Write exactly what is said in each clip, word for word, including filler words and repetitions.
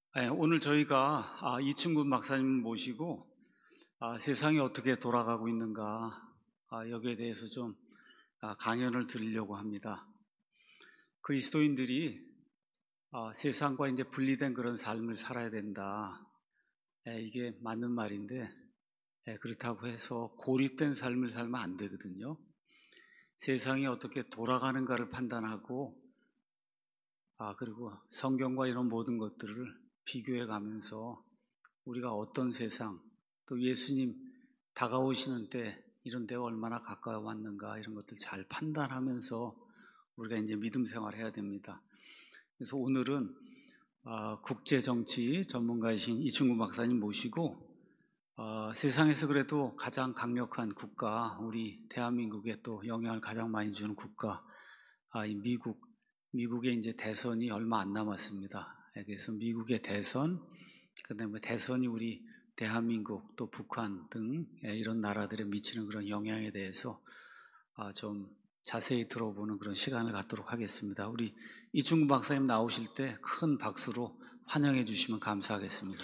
네, 오늘 저희가 아, 이충근 박사님 모시고 아, 세상이 어떻게 돌아가고 있는가 아, 여기에 대해서 좀 아, 강연을 드리려고 합니다. 그리스도인들이 아, 세상과 이제 분리된 그런 삶을 살아야 된다. 에, 이게 맞는 말인데 에, 그렇다고 해서 고립된 삶을 살면 안 되거든요. 세상이 어떻게 돌아가는가를 판단하고 아, 그리고 성경과 이런 모든 것들을 비교해 가면서 우리가 어떤 세상, 또 예수님 다가오시는 때 이런 데가 얼마나 가까워 왔는가 이런 것들 잘 판단하면서 우리가 이제 믿음 생활을 해야 됩니다. 그래서 오늘은 어, 국제정치 전문가이신 이충근 박사님 모시고 어, 세상에서 그래도 가장 강력한 국가, 우리 대한민국에 또 영향을 가장 많이 주는 국가, 아, 이 미국, 미국의 이제 대선이 얼마 안 남았습니다. 그래서 미국의 대선, 그다음에 대선이 우리 대한민국 또 북한 등 이런 나라들에 미치는 그런 영향에 대해서 좀 자세히 들어보는 그런 시간을 갖도록 하겠습니다. 우리 이충근 박사님 나오실 때 큰 박수로 환영해 주시면 감사하겠습니다.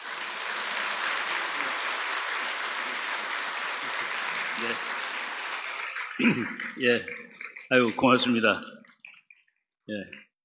예, 예, 아유 고맙습니다. 예,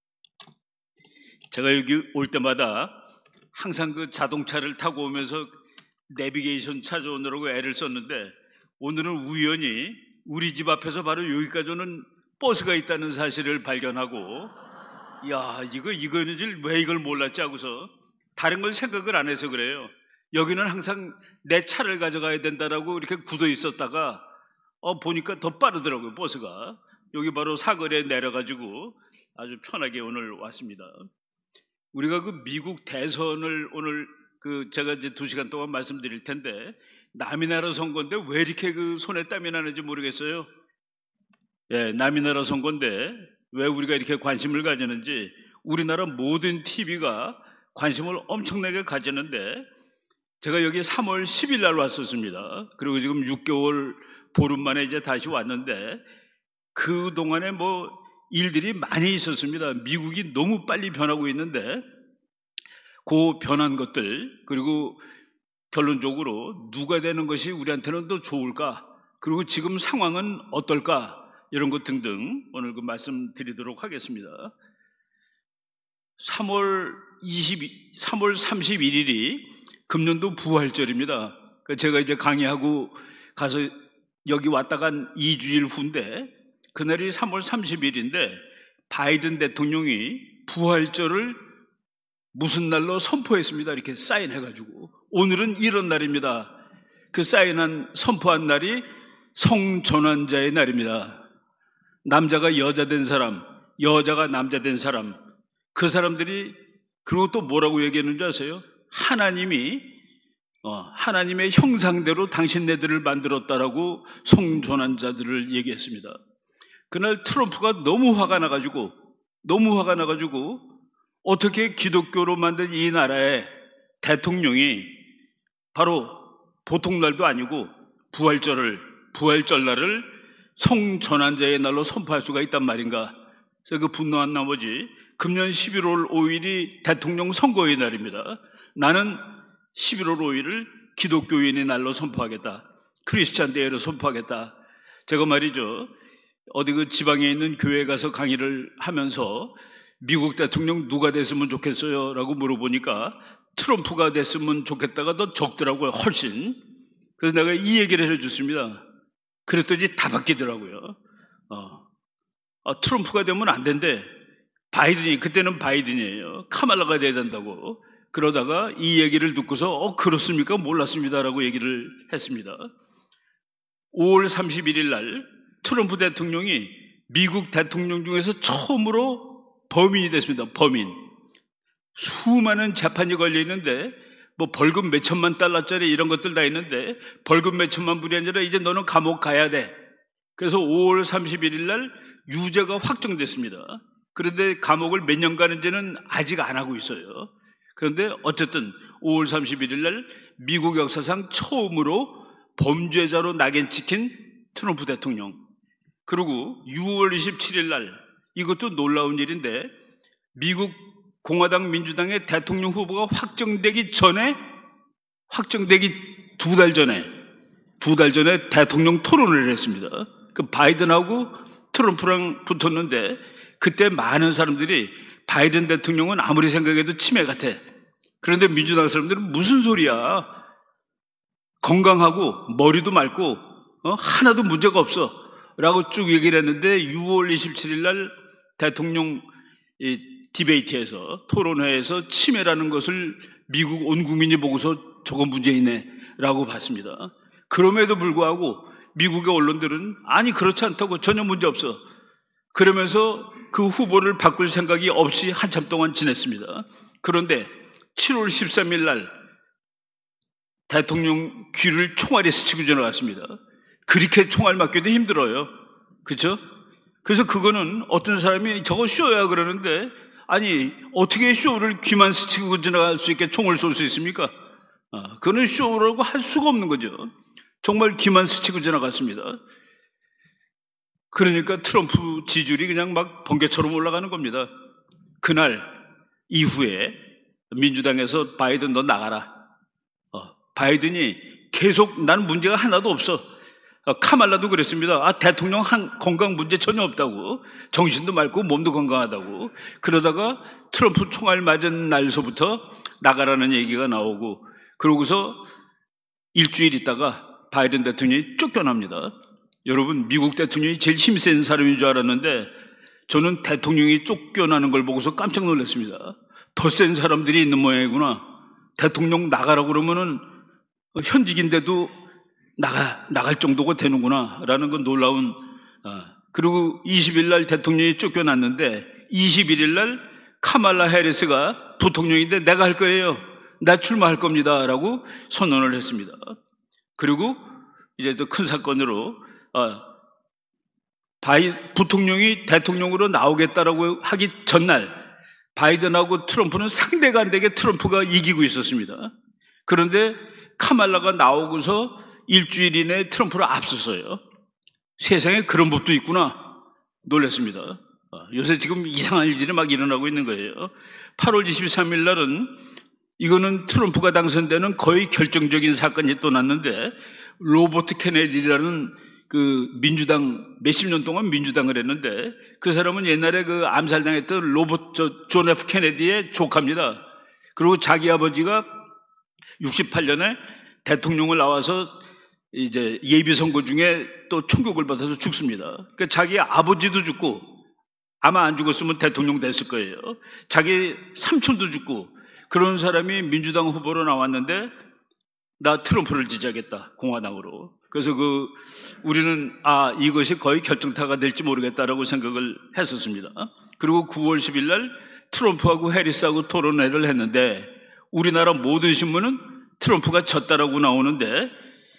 제가 여기 올 때마다 항상 그 자동차를 타고 오면서 내비게이션 찾아오느라고 애를 썼는데 오늘은 우연히 우리 집 앞에서 바로 여기까지 오는 버스가 있다는 사실을 발견하고 야 이거 이거는 줄 왜 이걸 몰랐지 하고서 다른 걸 생각을 안 해서 그래요. 여기는 항상 내 차를 가져가야 된다라고 이렇게 굳어 있었다가 어 보니까 더 빠르더라고요 버스가. 여기 바로 사거리에 내려가지고 아주 편하게 오늘 왔습니다. 우리가 그 미국 대선을 오늘 그 제가 이제 두 시간 동안 말씀드릴 텐데 남이 나라 선거인데 왜 이렇게 그 손에 땀이 나는지 모르겠어요. 예, 남이 나라 선거인데 왜 우리가 이렇게 관심을 가지는지 우리나라 모든 티비가 관심을 엄청나게 가지는데 제가 여기 삼월 십일 날 왔었습니다. 그리고 지금 육 개월 보름 만에 이제 다시 왔는데 그 동안에 뭐 일들이 많이 있었습니다. 미국이 너무 빨리 변하고 있는데 그 변한 것들 그리고 결론적으로 누가 되는 것이 우리한테는 더 좋을까 그리고 지금 상황은 어떨까 이런 것 등등 오늘 그 말씀드리도록 하겠습니다. 삼월 이십이, 삼월 삼십일 일이 금년도 부활절입니다. 제가 이제 강의하고 가서 여기 왔다가 한 이 주일 후인데 그날이 삼월 삼십일 일인데 바이든 대통령이 부활절을 무슨 날로 선포했습니다. 이렇게 사인해가지고 오늘은 이런 날입니다. 그 사인한 선포한 날이 성전환자의 날입니다. 남자가 여자 된 사람, 여자가 남자 된 사람 그 사람들이 그리고 또 뭐라고 얘기했는지 아세요? 하나님이 어, 하나님의 형상대로 당신네들을 만들었다라고 성전환자들을 얘기했습니다. 그날 트럼프가 너무 화가 나가지고 너무 화가 나가지고 어떻게 기독교로 만든 이 나라의 대통령이 바로 보통 날도 아니고 부활절을 부활절 날을 성전환자의 날로 선포할 수가 있단 말인가. 그래서 그 분노한 나머지 금년 십일월 오일이 대통령 선거의 날입니다. 나는 십일월 오일을 기독교인의 날로 선포하겠다. 크리스찬 데이로 선포하겠다. 제가 말이죠. 어디 그 지방에 있는 교회에 가서 강의를 하면서 미국 대통령 누가 됐으면 좋겠어요? 라고 물어보니까 트럼프가 됐으면 좋겠다가 더 적더라고요. 훨씬. 그래서 내가 이 얘기를 해줬습니다. 그랬더니 다 바뀌더라고요. 어. 아, 트럼프가 되면 안 된대. 바이든이, 그때는 바이든이에요. 카말라가 돼야 된다고. 그러다가 이 얘기를 듣고서 어 그렇습니까? 몰랐습니다라고 얘기를 했습니다. 오월 삼십일 일 날 트럼프 대통령이 미국 대통령 중에서 처음으로 범인이 됐습니다. 범인. 수많은 재판이 걸려 있는데 뭐 벌금 몇 천만 달러짜리 이런 것들 다 있는데 벌금 몇 천만 불이 아니라 이제 너는 감옥 가야 돼. 그래서 오월 삼십일 일 날 유죄가 확정됐습니다. 그런데 감옥을 몇 년 가는지는 아직 안 하고 있어요. 그런데 어쨌든 오월 삼십일 일 날 미국 역사상 처음으로 범죄자로 낙인 찍힌 트럼프 대통령. 그리고 유월 이십칠 일 날 이것도 놀라운 일인데 미국 공화당 민주당의 대통령 후보가 확정되기 전에, 확정되기 두 달 전에, 두 달 전에 대통령 토론을 했습니다. 그 바이든하고 트럼프랑 붙었는데 그때 많은 사람들이 바이든 대통령은 아무리 생각해도 치매 같아. 그런데 민주당 사람들은 무슨 소리야. 건강하고 머리도 맑고 어? 하나도 문제가 없어 라고 쭉 얘기를 했는데 유월 이십칠일 날 대통령 이 디베이트에서, 토론회에서 치매라는 것을 미국 온 국민이 보고서 저거 문제 있네 라고 봤습니다. 그럼에도 불구하고 미국의 언론들은 아니 그렇지 않다고, 전혀 문제 없어, 그러면서 그 후보를 바꿀 생각이 없이 한참 동안 지냈습니다. 그런데 칠월 십삼일 날 대통령 귀를 총알에 스치고 지나갔습니다. 그렇게 총알 맞기도 힘들어요. 그렇죠? 그래서 그거는 어떤 사람이 저거 쇼야 그러는데, 아니 어떻게 쇼를 귀만 스치고 지나갈 수 있게 총을 쏠 수 있습니까? 아, 그거는 쇼라고 할 수가 없는 거죠. 정말 귀만 스치고 지나갔습니다. 그러니까 트럼프 지지율이 그냥 막 번개처럼 올라가는 겁니다. 그날 이후에 민주당에서 바이든 너 나가라. 어, 바이든이 계속 난 문제가 하나도 없어. 어, 카말라도 그랬습니다. 아, 대통령 한 건강 문제 전혀 없다고. 정신도 맑고 몸도 건강하다고. 그러다가 트럼프 총알 맞은 날서부터 나가라는 얘기가 나오고, 그러고서 일주일 있다가 바이든 대통령이 쫓겨납니다. 여러분, 미국 대통령이 제일 힘센 사람인 줄 알았는데 저는 대통령이 쫓겨나는 걸 보고서 깜짝 놀랐습니다. 더 센 사람들이 있는 모양이구나. 대통령 나가라고 그러면은 현직인데도 나가, 나갈 정도가 되는구나 라는 건 놀라운. 아, 그리고 이십일 날 대통령이 쫓겨났는데 이십일일 날 카말라 해리스가 부통령인데 내가 할 거예요, 나 출마할 겁니다 라고 선언을 했습니다. 그리고 이제 또 큰 사건으로 아, 바이, 부통령이 대통령으로 나오겠다라고 하기 전날 바이든하고 트럼프는 상대가 안 되게 트럼프가 이기고 있었습니다. 그런데 카말라가 나오고서 일주일 이내에 트럼프를 앞섰어요. 세상에 그런 법도 있구나 놀랐습니다. 요새 지금 이상한 일들이 막 일어나고 있는 거예요. 팔월 이십삼일 날은 이거는 트럼프가 당선되는 거의 결정적인 사건이 또 났는데, 로버트 케네디라는 그 민주당, 몇십 년 동안 민주당을 했는데 그 사람은 옛날에 그 암살당했던 로버트 존 에프 케네디의 조카입니다. 그리고 자기 아버지가 육십팔 년에 대통령을 나와서 이제 예비 선거 중에 또 총격을 받아서 죽습니다. 그러니까 자기 아버지도 죽고, 아마 안 죽었으면 대통령 됐을 거예요. 자기 삼촌도 죽고, 그런 사람이 민주당 후보로 나왔는데 나 트럼프를 지지하겠다, 공화당으로. 그래서 그 우리는 아 이것이 거의 결정타가 될지 모르겠다라고 생각을 했었습니다. 그리고 구월 십일 날 트럼프하고 해리스하고 토론회를 했는데 우리나라 모든 신문은 트럼프가 졌다라고 나오는데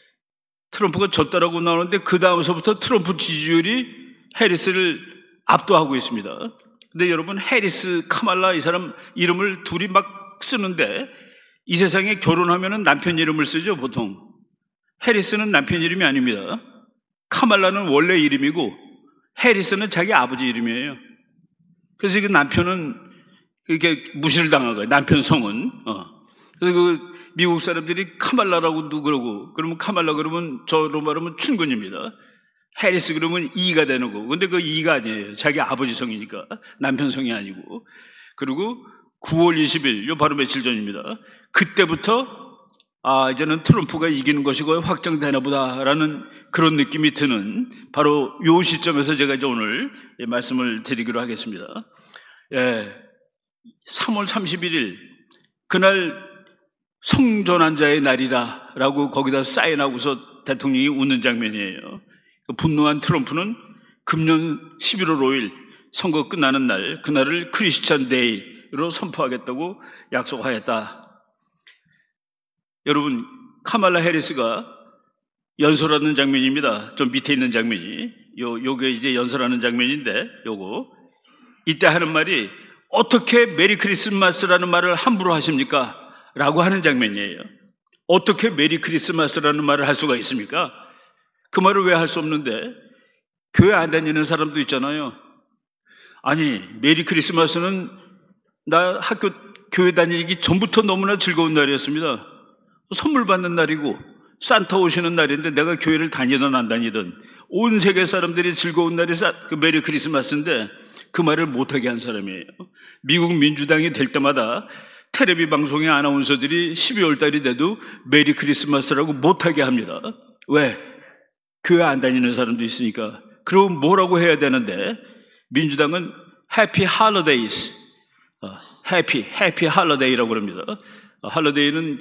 트럼프가 졌다라고 나오는데 그 다음서부터 트럼프 지지율이 해리스를 압도하고 있습니다. 근데 여러분, 해리스, 카말라 이 사람 이름을 둘이 막 쓰는데 이 세상에 결혼하면 남편 이름을 쓰죠, 보통. 해리스는 남편 이름이 아닙니다. 카말라는 원래 이름이고 해리스는 자기 아버지 이름이에요. 그래서 그 남편은 이렇게 무시를 당한 거예요, 남편 성은. 어. 그래서 그 미국 사람들이 카말라라고도 그러고, 그러면 카말라 그러면 저로 말하면 춘근입니다. 해리스 그러면 이가 되는 거고, 근데 그 이가 아니에요. 자기 아버지 성이니까, 남편 성이 아니고. 그리고 구월 이십일, 요 바로 며칠 전입니다. 그때부터 아 이제는 트럼프가 이기는 것이 거의 확정되나 보다라는 그런 느낌이 드는 바로 요 시점에서 제가 이제 오늘 말씀을 드리기로 하겠습니다. 예, 삼월 삼십일일 그날 성전환 자의 날이라 라고 거기다 사인하고서 대통령이 웃는 장면이에요. 분노한 트럼프는 금년 십일월 오일 선거 끝나는 날, 그날을 크리스찬 데이로 선포하겠다고 약속하였다. 여러분, 카말라 해리스가 연설하는 장면입니다. 좀 밑에 있는 장면이. 요, 요게 이제 연설하는 장면인데, 요거. 이때 하는 말이, 어떻게 메리 크리스마스라는 말을 함부로 하십니까? 라고 하는 장면이에요. 어떻게 메리 크리스마스라는 말을 할 수가 있습니까? 그 말을 왜 할 수 없는데, 교회 안 다니는 사람도 있잖아요. 아니, 메리 크리스마스는 나 학교 교회 다니기 전부터 너무나 즐거운 날이었습니다. 선물 받는 날이고 산타 오시는 날인데 내가 교회를 다니든 안 다니든 온 세계 사람들이 즐거운 날이 그 메리 크리스마스인데 그 말을 못하게 한 사람이에요. 미국 민주당이 될 때마다 텔레비 방송의 아나운서들이 십이월 달이 돼도 메리 크리스마스라고 못하게 합니다. 왜? 교회 안 다니는 사람도 있으니까. 그럼 뭐라고 해야 되는데 민주당은 해피 할러데이스, 해피 해피 할러데이라고 합니다. 할러데이는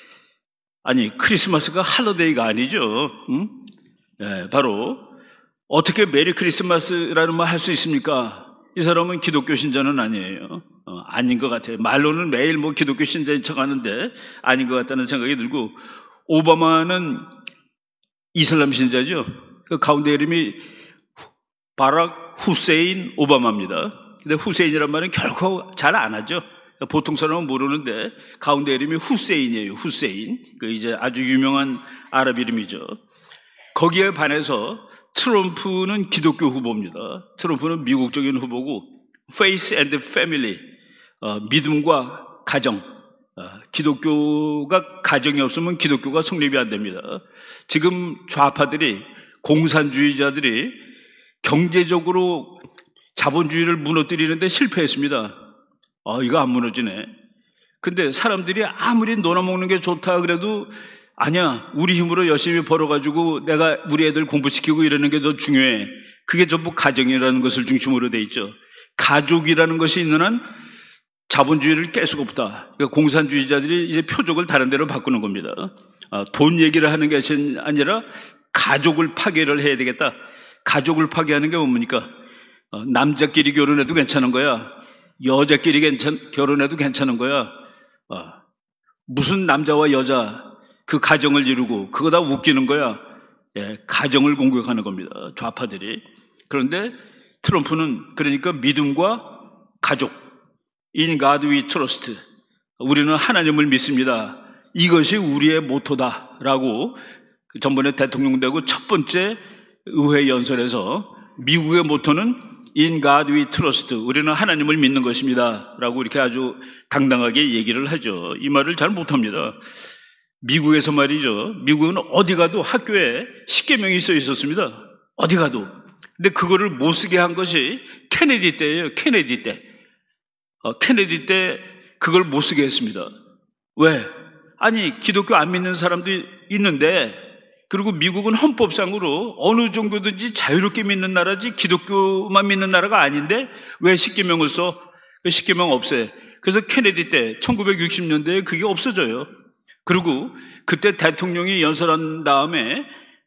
아니 크리스마스가 할러데이가 아니죠. 응? 네, 바로 어떻게 메리 크리스마스라는 말 할 수 있습니까? 이 사람은 기독교 신자는 아니에요. 어, 아닌 것 같아요. 말로는 매일 뭐 기독교 신자인 척 하는데 아닌 것 같다는 생각이 들고, 오바마는 이슬람 신자죠. 그 가운데 이름이 바락 후세인 오바마입니다. 근데 후세인이란 말은 결코 잘 안 하죠. 보통 사람은 모르는데 가운데 이름이 후세인이에요. 후세인. 그 이제 아주 유명한 아랍 이름이죠. 거기에 반해서 트럼프는 기독교 후보입니다. 트럼프는 미국적인 후보고 Faith and Family, 어, 믿음과 가정. 어, 기독교가 가정이 없으면 기독교가 성립이 안 됩니다. 지금 좌파들이, 공산주의자들이 경제적으로 자본주의를 무너뜨리는데 실패했습니다. 어, 이거 안 무너지네. 근데 사람들이 아무리 놀아먹는 게 좋다 그래도 아니야, 우리 힘으로 열심히 벌어가지고 내가 우리 애들 공부시키고 이러는 게 더 중요해. 그게 전부 가정이라는 것을 중심으로 돼 있죠. 가족이라는 것이 있는 한 자본주의를 깰 수가 없다. 그러니까 공산주의자들이 이제 표적을 다른 데로 바꾸는 겁니다. 아, 돈 얘기를 하는 게 아니라 가족을 파괴를 해야 되겠다. 가족을 파괴하는 게 뭡니까? 어, 남자끼리 결혼해도 괜찮은 거야. 여자끼리 괜찮, 결혼해도 괜찮은 거야. 어, 무슨 남자와 여자 그 가정을 이루고 그거 다 웃기는 거야. 예, 가정을 공격하는 겁니다. 좌파들이. 그런데 트럼프는 그러니까 믿음과 가족, In God we trust, 우리는 하나님을 믿습니다. 이것이 우리의 모토다라고 전번에 대통령 되고 첫 번째 의회 연설에서 미국의 모토는 In God we trust, 우리는 하나님을 믿는 것입니다 라고 이렇게 아주 당당하게 얘기를 하죠. 이 말을 잘 못합니다. 미국에서 말이죠. 미국은 어디 가도 학교에 십계명이 써 있었습니다. 어디 가도. 근데 그거를 못 쓰게 한 것이 케네디 때예요. 케네디 때. 어, 케네디 때 그걸 못 쓰게 했습니다. 왜? 아니, 기독교 안 믿는 사람도 있는데, 그리고 미국은 헌법상으로 어느 종교든지 자유롭게 믿는 나라지 기독교만 믿는 나라가 아닌데 왜 십계명을 써? 그 십계명 없애. 그래서 케네디 때 천구백육십 년대에 그게 없어져요. 그리고 그때 대통령이 연설한 다음에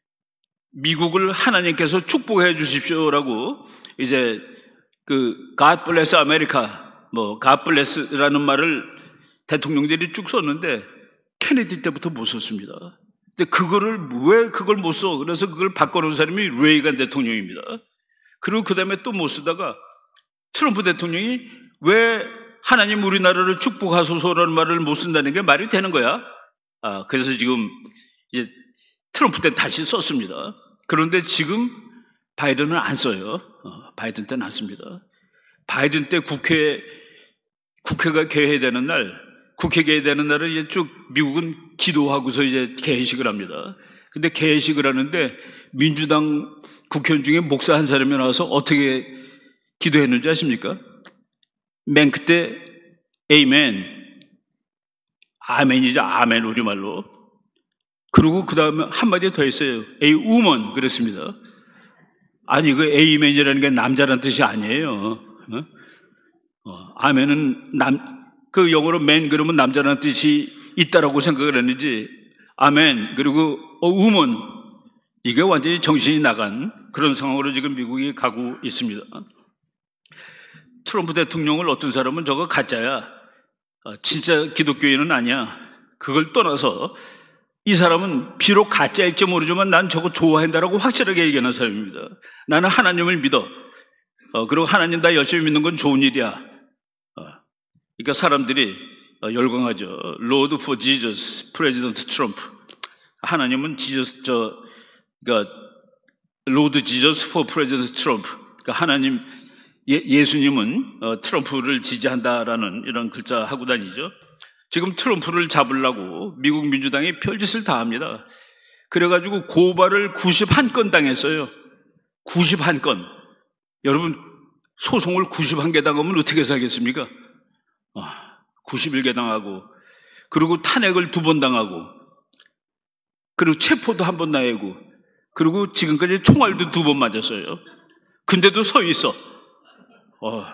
미국을 하나님께서 축복해 주십시오라고 이제 그 God bless America, 뭐 God bless라는 말을 대통령들이 쭉 썼는데 케네디 때부터 못 썼습니다. 근데 그거를 왜 그걸 못 써? 그래서 그걸 바꿔놓은 사람이 레이건 대통령입니다. 그리고 그 다음에 또 못 쓰다가 트럼프 대통령이 왜 하나님 우리나라를 축복하소서라는 말을 못 쓴다는 게 말이 되는 거야? 아, 그래서 지금 이제 트럼프 때 다시 썼습니다. 그런데 지금 바이든은 안 써요. 어, 바이든 때는 안 씁니다. 바이든 때 국회, 국회가 개회되는 날, 국회 개회되는 날은 이제 쭉 미국은 기도하고서 이제 개회식을 합니다. 근데 개회식을 하는데 민주당 국회의원 중에 목사 한 사람이 나와서 어떻게 기도했는지 아십니까? 맨 그때 에이멘, 아멘이죠. 아멘 우리말로. 그리고 그 다음에 한마디 더 했어요. 에이 우먼 그랬습니다. 아니 그 에이멘이라는 게 남자란 뜻이 아니에요. 어? 어, 아멘은 남, 그 영어로 맨 그러면 남자라는 뜻이 있다라고 생각을 했는지 아멘 그리고 어, 우먼, 이게 완전히 정신이 나간 그런 상황으로 지금 미국이 가고 있습니다. 트럼프 대통령을 어떤 사람은 저거 가짜야, 진짜 기독교인은 아니야, 그걸 떠나서 이 사람은 비록 가짜일지 모르지만 난 저거 좋아한다라고 확실하게 얘기하는 사람입니다. 나는 하나님을 믿어. 어, 그리고 하나님 다 열심히 믿는 건 좋은 일이야. 어, 그러니까 사람들이 어, 열광하죠. Lord for Jesus, President Trump. 하나님은 지저스, 저, 그러니까 Lord Jesus for President Trump. 그러니까 하나님 예, 예수님은 어, 트럼프를 지지한다라는 이런 글자 하고 다니죠. 지금 트럼프를 잡으려고 미국 민주당이 별짓을 다 합니다. 그래가지고 고발을 구십일 건 당했어요. 구십일 건. 여러분, 소송을 구십일 개 당하면 어떻게 살겠습니까? 아, 구십일 개 당하고, 그리고 탄핵을 두 번 당하고, 그리고 체포도 한 번 당하고, 그리고 지금까지 총알도 두 번 맞았어요. 근데도 서 있어. 어,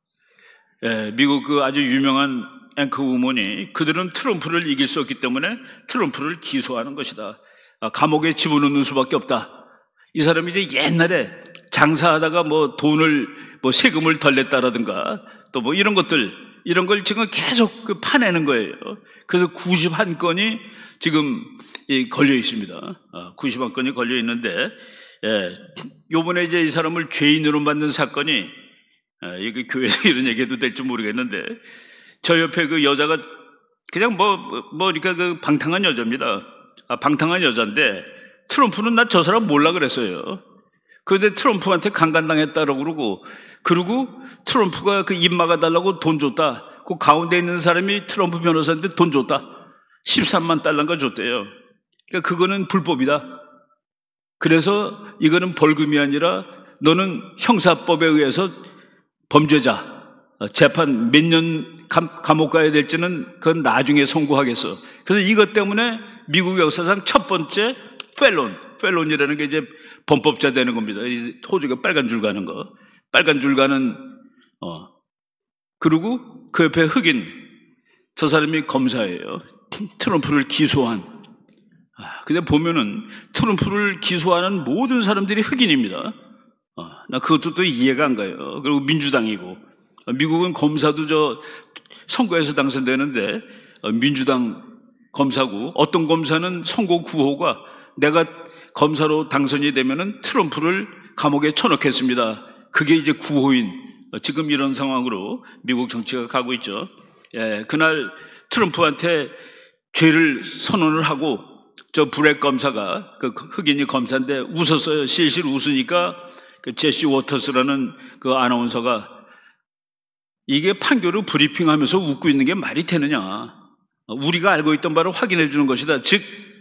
예, 미국 그 아주 유명한 앵커 우먼이 그들은 트럼프를 이길 수 없기 때문에 트럼프를 기소하는 것이다. 아, 감옥에 집어넣는 수밖에 없다. 이 사람이 이제 옛날에 장사하다가 뭐 돈을 뭐 세금을 덜 냈다라든가 또 뭐 이런 것들 이런 걸 지금 계속 그 파내는 거예요. 그래서 구십일 건이 지금 걸려 있습니다. 아, 구십일 건이 걸려 있는데, 예, 요번에 이제 이 사람을 죄인으로 만든 사건이, 아, 이게 교회에서 이런 얘기해도 될지 모르겠는데, 저 옆에 그 여자가 그냥 뭐, 뭐, 이렇게 그 방탕한 여자입니다. 아, 방탕한 여자인데, 트럼프는 나 저 사람 몰라 그랬어요. 그런데 트럼프한테 강간당했다라고 그러고, 그리고 트럼프가 그 입 막아달라고 돈 줬다. 그 가운데 있는 사람이 트럼프 변호사인데 돈 줬다. 십삼만 달러인가 줬대요. 그러니까 그거는 불법이다. 그래서 이거는 벌금이 아니라 너는 형사법에 의해서 범죄자, 재판 몇 년 감옥 가야 될지는 그건 나중에 선고하겠어. 그래서 이것 때문에 미국 역사상 첫 번째 펠론, 펠론이라는 게 이제 범법자 되는 겁니다. 호주가 빨간 줄 가는 거. 빨간 줄 가는, 어. 그리고 그 옆에 흑인, 저 사람이 검사예요. 트럼프를 기소한. 아, 근데 보면은 트럼프를 기소하는 모든 사람들이 흑인입니다. 어, 나 그것도 또 이해가 안 가요. 그리고 민주당이고. 미국은 검사도 저 선거에서 당선되는데 민주당 검사고, 어떤 검사는 선거 구호가 내가 검사로 당선이 되면은 트럼프를 감옥에 쳐넣겠습니다. 그게 이제 구호인, 지금 이런 상황으로 미국 정치가 가고 있죠. 예, 그날 트럼프한테 죄를 선언을 하고 저 브렉 검사가, 그 흑인이 검사인데 웃었어요. 실실 웃으니까 그 제시 워터스라는 그 아나운서가 이게 판결을 브리핑하면서 웃고 있는 게 말이 되느냐. 우리가 알고 있던 바를 확인해 주는 것이다. 즉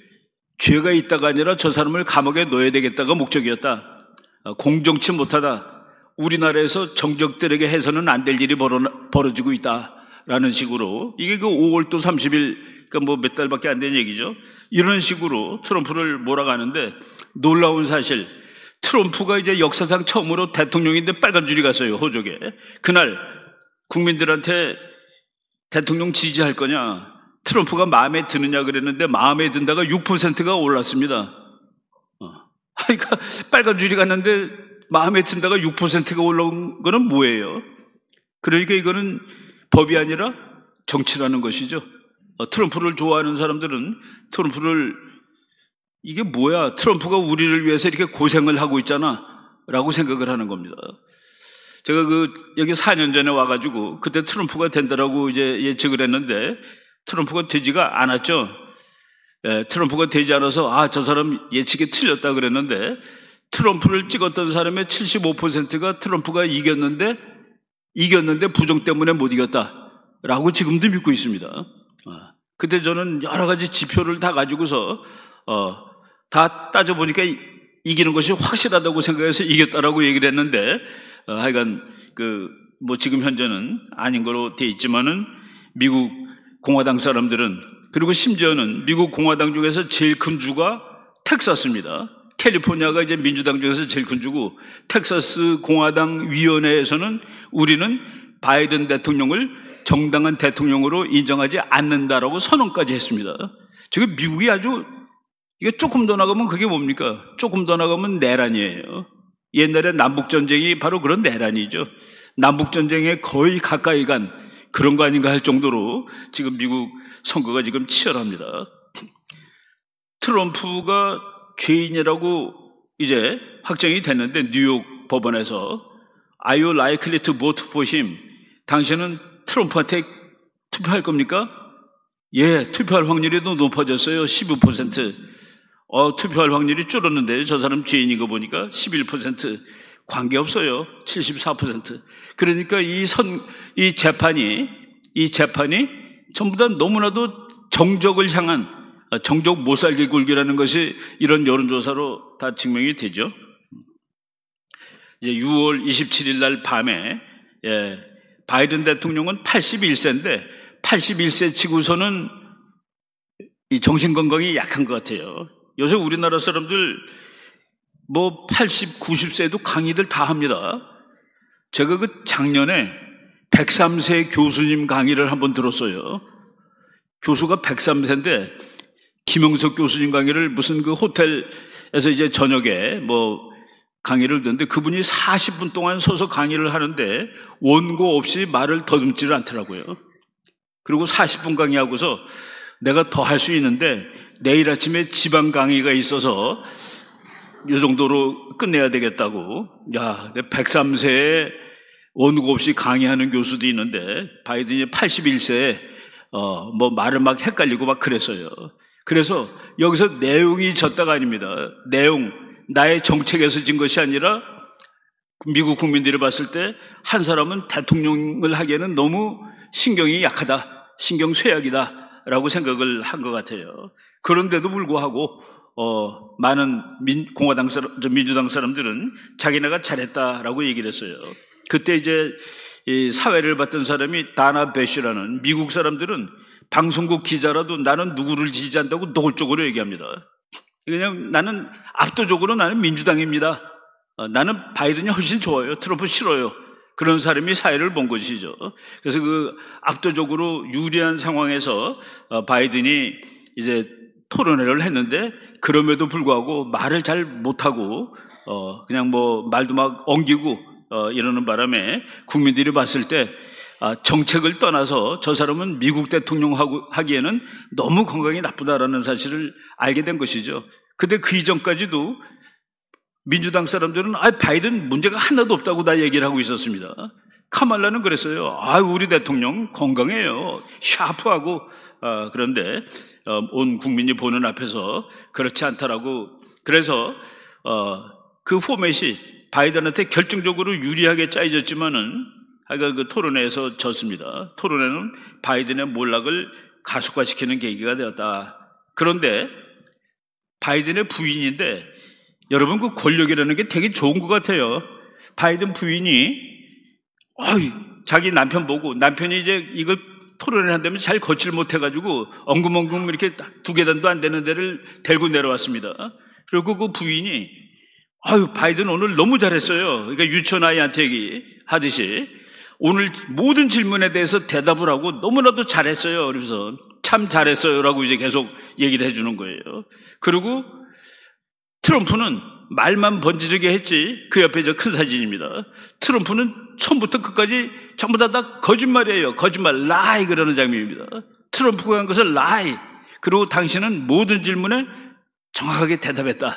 죄가 있다가 아니라 저 사람을 감옥에 넣어야 되겠다가 목적이었다. 공정치 못하다. 우리나라에서 정적들에게 해서는 안 될 일이 벌어, 벌어지고 있다라는 식으로, 이게 그 오월 또 삼십 일, 그러니까 뭐 몇 달밖에 안 된 얘기죠. 이런 식으로 트럼프를 몰아가는데, 놀라운 사실, 트럼프가 이제 역사상 처음으로 대통령인데 빨간 줄이 갔어요, 호적에. 그날 국민들한테 대통령 지지할 거냐, 트럼프가 마음에 드느냐 그랬는데 마음에 든다가 육 퍼센트가 올랐습니다. 어. 그러니까 빨간 줄이 갔는데 마음에 든다가 육 퍼센트가 올라온 거는 뭐예요? 그러니까 이거는 법이 아니라 정치라는 것이죠. 어, 트럼프를 좋아하는 사람들은 트럼프를, 이게 뭐야, 트럼프가 우리를 위해서 이렇게 고생을 하고 있잖아 라고 생각을 하는 겁니다. 제가 그 여기 사 년 전에 와가지고 그때 트럼프가 된다라고 이제 예측을 했는데 트럼프가 되지가 않았죠. 예, 트럼프가 되지 않아서 아, 저 사람 예측이 틀렸다 그랬는데, 트럼프를 찍었던 사람의 칠십오 퍼센트가 트럼프가 이겼는데 이겼는데 부정 때문에 못 이겼다라고 지금도 믿고 있습니다. 아, 그때 저는 여러 가지 지표를 다 가지고서 어, 다 따져보니까 이, 이기는 것이 확실하다고 생각해서 이겼다라고 얘기를 했는데, 어, 하여간 그 뭐 지금 현재는 아닌 걸로 돼 있지만은 미국 공화당 사람들은, 그리고 심지어는 미국 공화당 중에서 제일 큰 주가 텍사스입니다. 캘리포니아가 이제 민주당 중에서 제일 큰 주고, 텍사스 공화당 위원회에서는 우리는 바이든 대통령을 정당한 대통령으로 인정하지 않는다라고 선언까지 했습니다. 지금 미국이 아주, 이게 조금 더 나가면 그게 뭡니까? 조금 더 나가면 내란이에요. 옛날에 남북전쟁이 바로 그런 내란이죠. 남북전쟁에 거의 가까이 간 그런 거 아닌가 할 정도로 지금 미국 선거가 지금 치열합니다. 트럼프가 죄인이라고 이제 확정이 됐는데, 뉴욕 법원에서 Are you likely to vote for him? 당신은 트럼프한테 투표할 겁니까? 예, 투표할 확률이 더 높아졌어요. 십오 퍼센트. 어, 투표할 확률이 줄었는데 저 사람 죄인인 거 보니까 십일 퍼센트. 관계없어요. 칠십사 퍼센트. 그러니까 이 선, 이 재판이, 이 재판이 전부 다 너무나도 정적을 향한, 정적 못 살게 굴기라는 것이 이런 여론조사로 다 증명이 되죠. 이제 유월 이십칠일 날 밤에, 예, 바이든 대통령은 팔십일 세인데, 팔십일 세 치고서는 이 정신건강이 약한 것 같아요. 요새 우리나라 사람들 뭐 팔십, 구십 세도 강의들 다 합니다. 제가 그 작년에 백삼 세 교수님 강의를 한번 들었어요. 교수가 백삼 세인데 김영석 교수님 강의를 무슨 그 호텔에서 이제 저녁에 뭐 강의를 듣는데 그분이 사십 분 동안 서서 강의를 하는데 원고 없이 말을 더듬지를 않더라고요. 그리고 사십 분 강의하고서 내가 더 할 수 있는데 내일 아침에 지방 강의가 있어서 이 정도로 끝내야 되겠다고. 야, 백삼 세에 원고 없이 강의하는 교수도 있는데 바이든이 팔십일 세에 어, 뭐 말을 막 헷갈리고 막 그랬어요. 그래서 여기서 내용이 졌다가 아닙니다. 내용, 나의 정책에서 진 것이 아니라 미국 국민들이 봤을 때 한 사람은 대통령을 하기에는 너무 신경이 약하다, 신경 쇠약이다 라고 생각을 한 것 같아요. 그런데도 불구하고 어, 많은 민, 공화당 사람, 민주당 사람들은 자기네가 잘했다라고 얘기를 했어요. 그때 이제 이 사회를 봤던 사람이 다나 베쉬라는 미국 사람들은 방송국 기자라도 나는 누구를 지지한다고 노골적으로 얘기합니다. 그냥 나는 압도적으로 나는 민주당입니다. 어, 나는 바이든이 훨씬 좋아요. 트럼프 싫어요. 그런 사람이 사회를 본 것이죠. 그래서 그 압도적으로 유리한 상황에서 어, 바이든이 이제 토론회를 했는데 그럼에도 불구하고 말을 잘 못하고 어, 그냥 뭐 말도 막 엉기고 어, 이러는 바람에 국민들이 봤을 때 아, 정책을 떠나서 저 사람은 미국 대통령 하기에는 너무 건강이 나쁘다라는 사실을 알게 된 것이죠. 근데 그 이전까지도 민주당 사람들은 아, 바이든 문제가 하나도 없다고 다 얘기를 하고 있었습니다. 카말라는 그랬어요. 아, 우리 대통령 건강해요. 샤프하고 어, 그런데 어, 온 국민이 보는 앞에서 그렇지 않다라고. 그래서 어, 그 포맷이 바이든한테 결정적으로 유리하게 짜여졌지만은 하여간 그 토론회에서 졌습니다. 토론회는 바이든의 몰락을 가속화시키는 계기가 되었다. 그런데 바이든의 부인인데 여러분 그 권력이라는 게 되게 좋은 것 같아요. 바이든 부인이 어이, 자기 남편 보고 남편이 이제 이걸 토론을 한다면 잘 걷질 못해가지고 엉금엉금 이렇게 두 계단도 안 되는 데를 데리고 내려왔습니다. 그리고 그 부인이 아유, 바이든 오늘 너무 잘했어요. 그러니까 유치원 아이한테 얘기하듯이 오늘 모든 질문에 대해서 대답을 하고 너무나도 잘했어요. 그래서 참 잘했어요라고 이제 계속 얘기를 해주는 거예요. 그리고 트럼프는 말만 번지르게 했지 그 옆에 저 큰 사진입니다. 트럼프는 처음부터 끝까지 전부 다, 다 거짓말이에요. 거짓말, 라이 그러는 장면입니다. 트럼프가 한 것을 라이. 그리고 당신은 모든 질문에 정확하게 대답했다.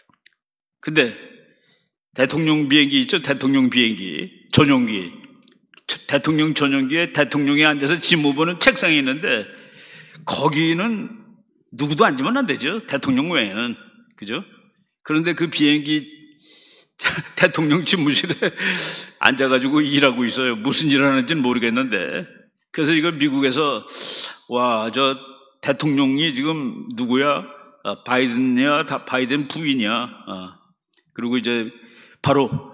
근데 대통령 비행기 있죠? 대통령 비행기, 전용기. 대통령 전용기에 대통령이 앉아서 지무 보는 책상이 있는데 거기는 누구도 앉으면 안 되죠. 대통령 외에는. 그죠? 그런데 그 비행기 대통령 집무실에 앉아가지고 일하고 있어요. 무슨 일을 하는지는 모르겠는데. 그래서 이걸 미국에서 와, 저 대통령이 지금 누구야? 아, 바이든이야? 다 바이든 부인이야? 아. 그리고 이제 바로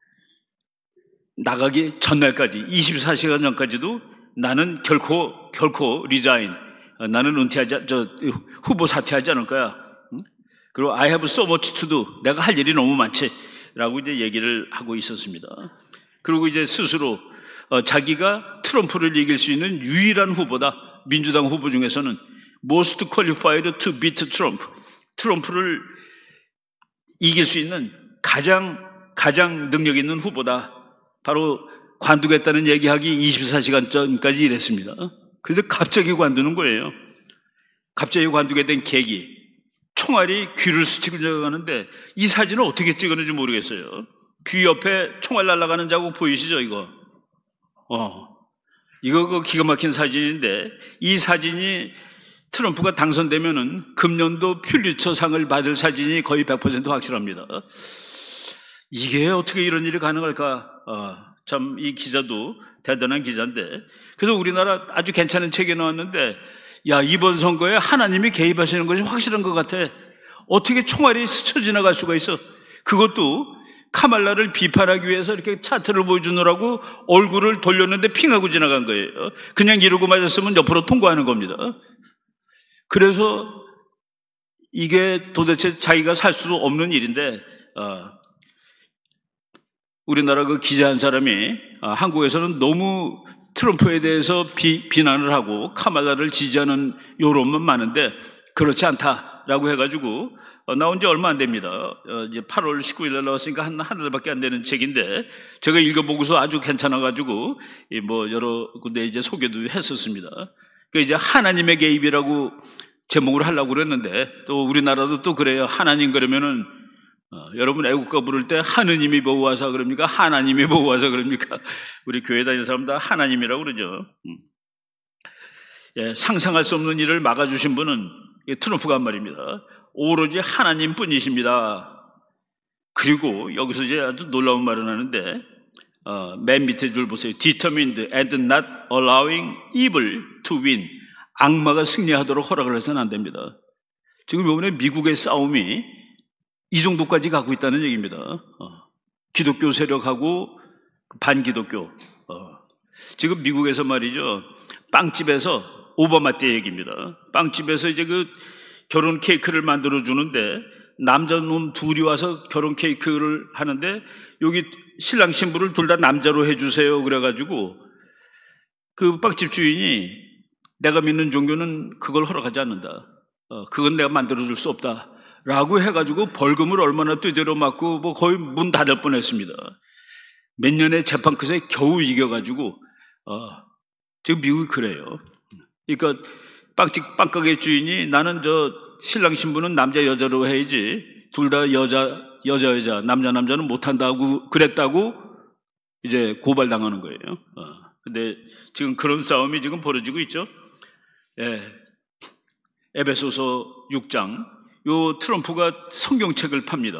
나가기 전날까지 이십사 시간 전까지도 나는 결코 결코 리자인, 나는 은퇴하지, 저 후보 사퇴하지 않을 거야. 그리고 I have so much to do. 내가 할 일이 너무 많지. 라고 이제 얘기를 하고 있었습니다. 그리고 이제 스스로 어, 자기가 트럼프를 이길 수 있는 유일한 후보다. 민주당 후보 중에서는 most qualified to beat Trump. 트럼프를 이길 수 있는 가장 가장 능력 있는 후보다. 바로 관두겠다는 얘기하기 이십사 시간 전까지 이랬습니다. 그런데 갑자기 관두는 거예요. 갑자기 관두게 된 계기. 총알이 귀를 스치고 지나가는데 이 사진을 어떻게 찍었는지 모르겠어요. 귀 옆에 총알 날아가는 자국 보이시죠, 이거? 어, 이거 그 기가 막힌 사진인데 이 사진이 트럼프가 당선되면은 금년도 퓰리처상을 받을 사진이 거의 백 퍼센트 확실합니다. 이게 어떻게 이런 일이 가능할까? 어, 참 이 기자도 대단한 기자인데, 그래서 우리나라 아주 괜찮은 책이 나왔는데, 야, 이번 선거에 하나님이 개입하시는 것이 확실한 것 같아. 어떻게 총알이 스쳐 지나갈 수가 있어? 그것도 카말라를 비판하기 위해서 이렇게 차트를 보여주느라고 얼굴을 돌렸는데 핑하고 지나간 거예요. 그냥 이러고 맞았으면 옆으로 통과하는 겁니다. 그래서 이게 도대체 자기가 살 수 없는 일인데, 어, 우리나라 그 기자 한 사람이 어, 한국에서는 너무 트럼프에 대해서 비, 비난을 하고 카말라를 지지하는 여론만 많은데 그렇지 않다라고 해가지고 어, 나온 지 얼마 안 됩니다. 어, 이제 팔월 십구일에 나왔으니까 한, 한 달밖에 안 되는 책인데 제가 읽어보고서 아주 괜찮아가지고 이 뭐 여러 군데 이제 소개도 했었습니다. 그 이제 하나님의 개입이라고 제목을 하려고 그랬는데 또 우리나라도 또 그래요. 하나님 그러면은 어, 여러분 애국가 부를 때 하느님이 보호하사 그럽니까? 하나님이 보호하사 그럽니까? 우리 교회 다니는 사람 다 하나님이라고 그러죠. 음. 예, 상상할 수 없는 일을 막아주신 분은 트럼프가 한 말입니다. 오로지 하나님 뿐이십니다. 그리고 여기서 이제 아주 놀라운 말을 하는데 어, 맨 밑에 줄 보세요. Determined and not allowing evil to win. 악마가 승리하도록 허락을 해서는 안 됩니다. 지금 이번에 미국의 싸움이 이 정도까지 가고 있다는 얘기입니다. 어, 기독교 세력하고 반기독교. 어, 지금 미국에서 말이죠. 빵집에서 오바마 때 얘기입니다. 빵집에서 이제 그 결혼 케이크를 만들어 주는데 남자놈 둘이 와서 결혼 케이크를 하는데 여기 신랑 신부를 둘 다 남자로 해주세요. 그래가지고 그 빵집 주인이 내가 믿는 종교는 그걸 허락하지 않는다. 어, 그건 내가 만들어줄 수 없다. 라고 해가지고 벌금을 얼마나 두드려 맞고 뭐 거의 문 닫을 뻔했습니다. 몇 년의 재판 끝에 겨우 이겨가지고 어, 지금 미국이 그래요. 그러니까 빵집 빵가게 주인이 나는 저 신랑 신부는 남자 여자로 해야지 둘 다 여자 여자 여자 남자 남자는 못한다고 그랬다고 이제 고발당하는 거예요. 어, 근데 지금 그런 싸움이 지금 벌어지고 있죠. 예, 에베소서 육 장. 요 트럼프가 성경책을 팝니다.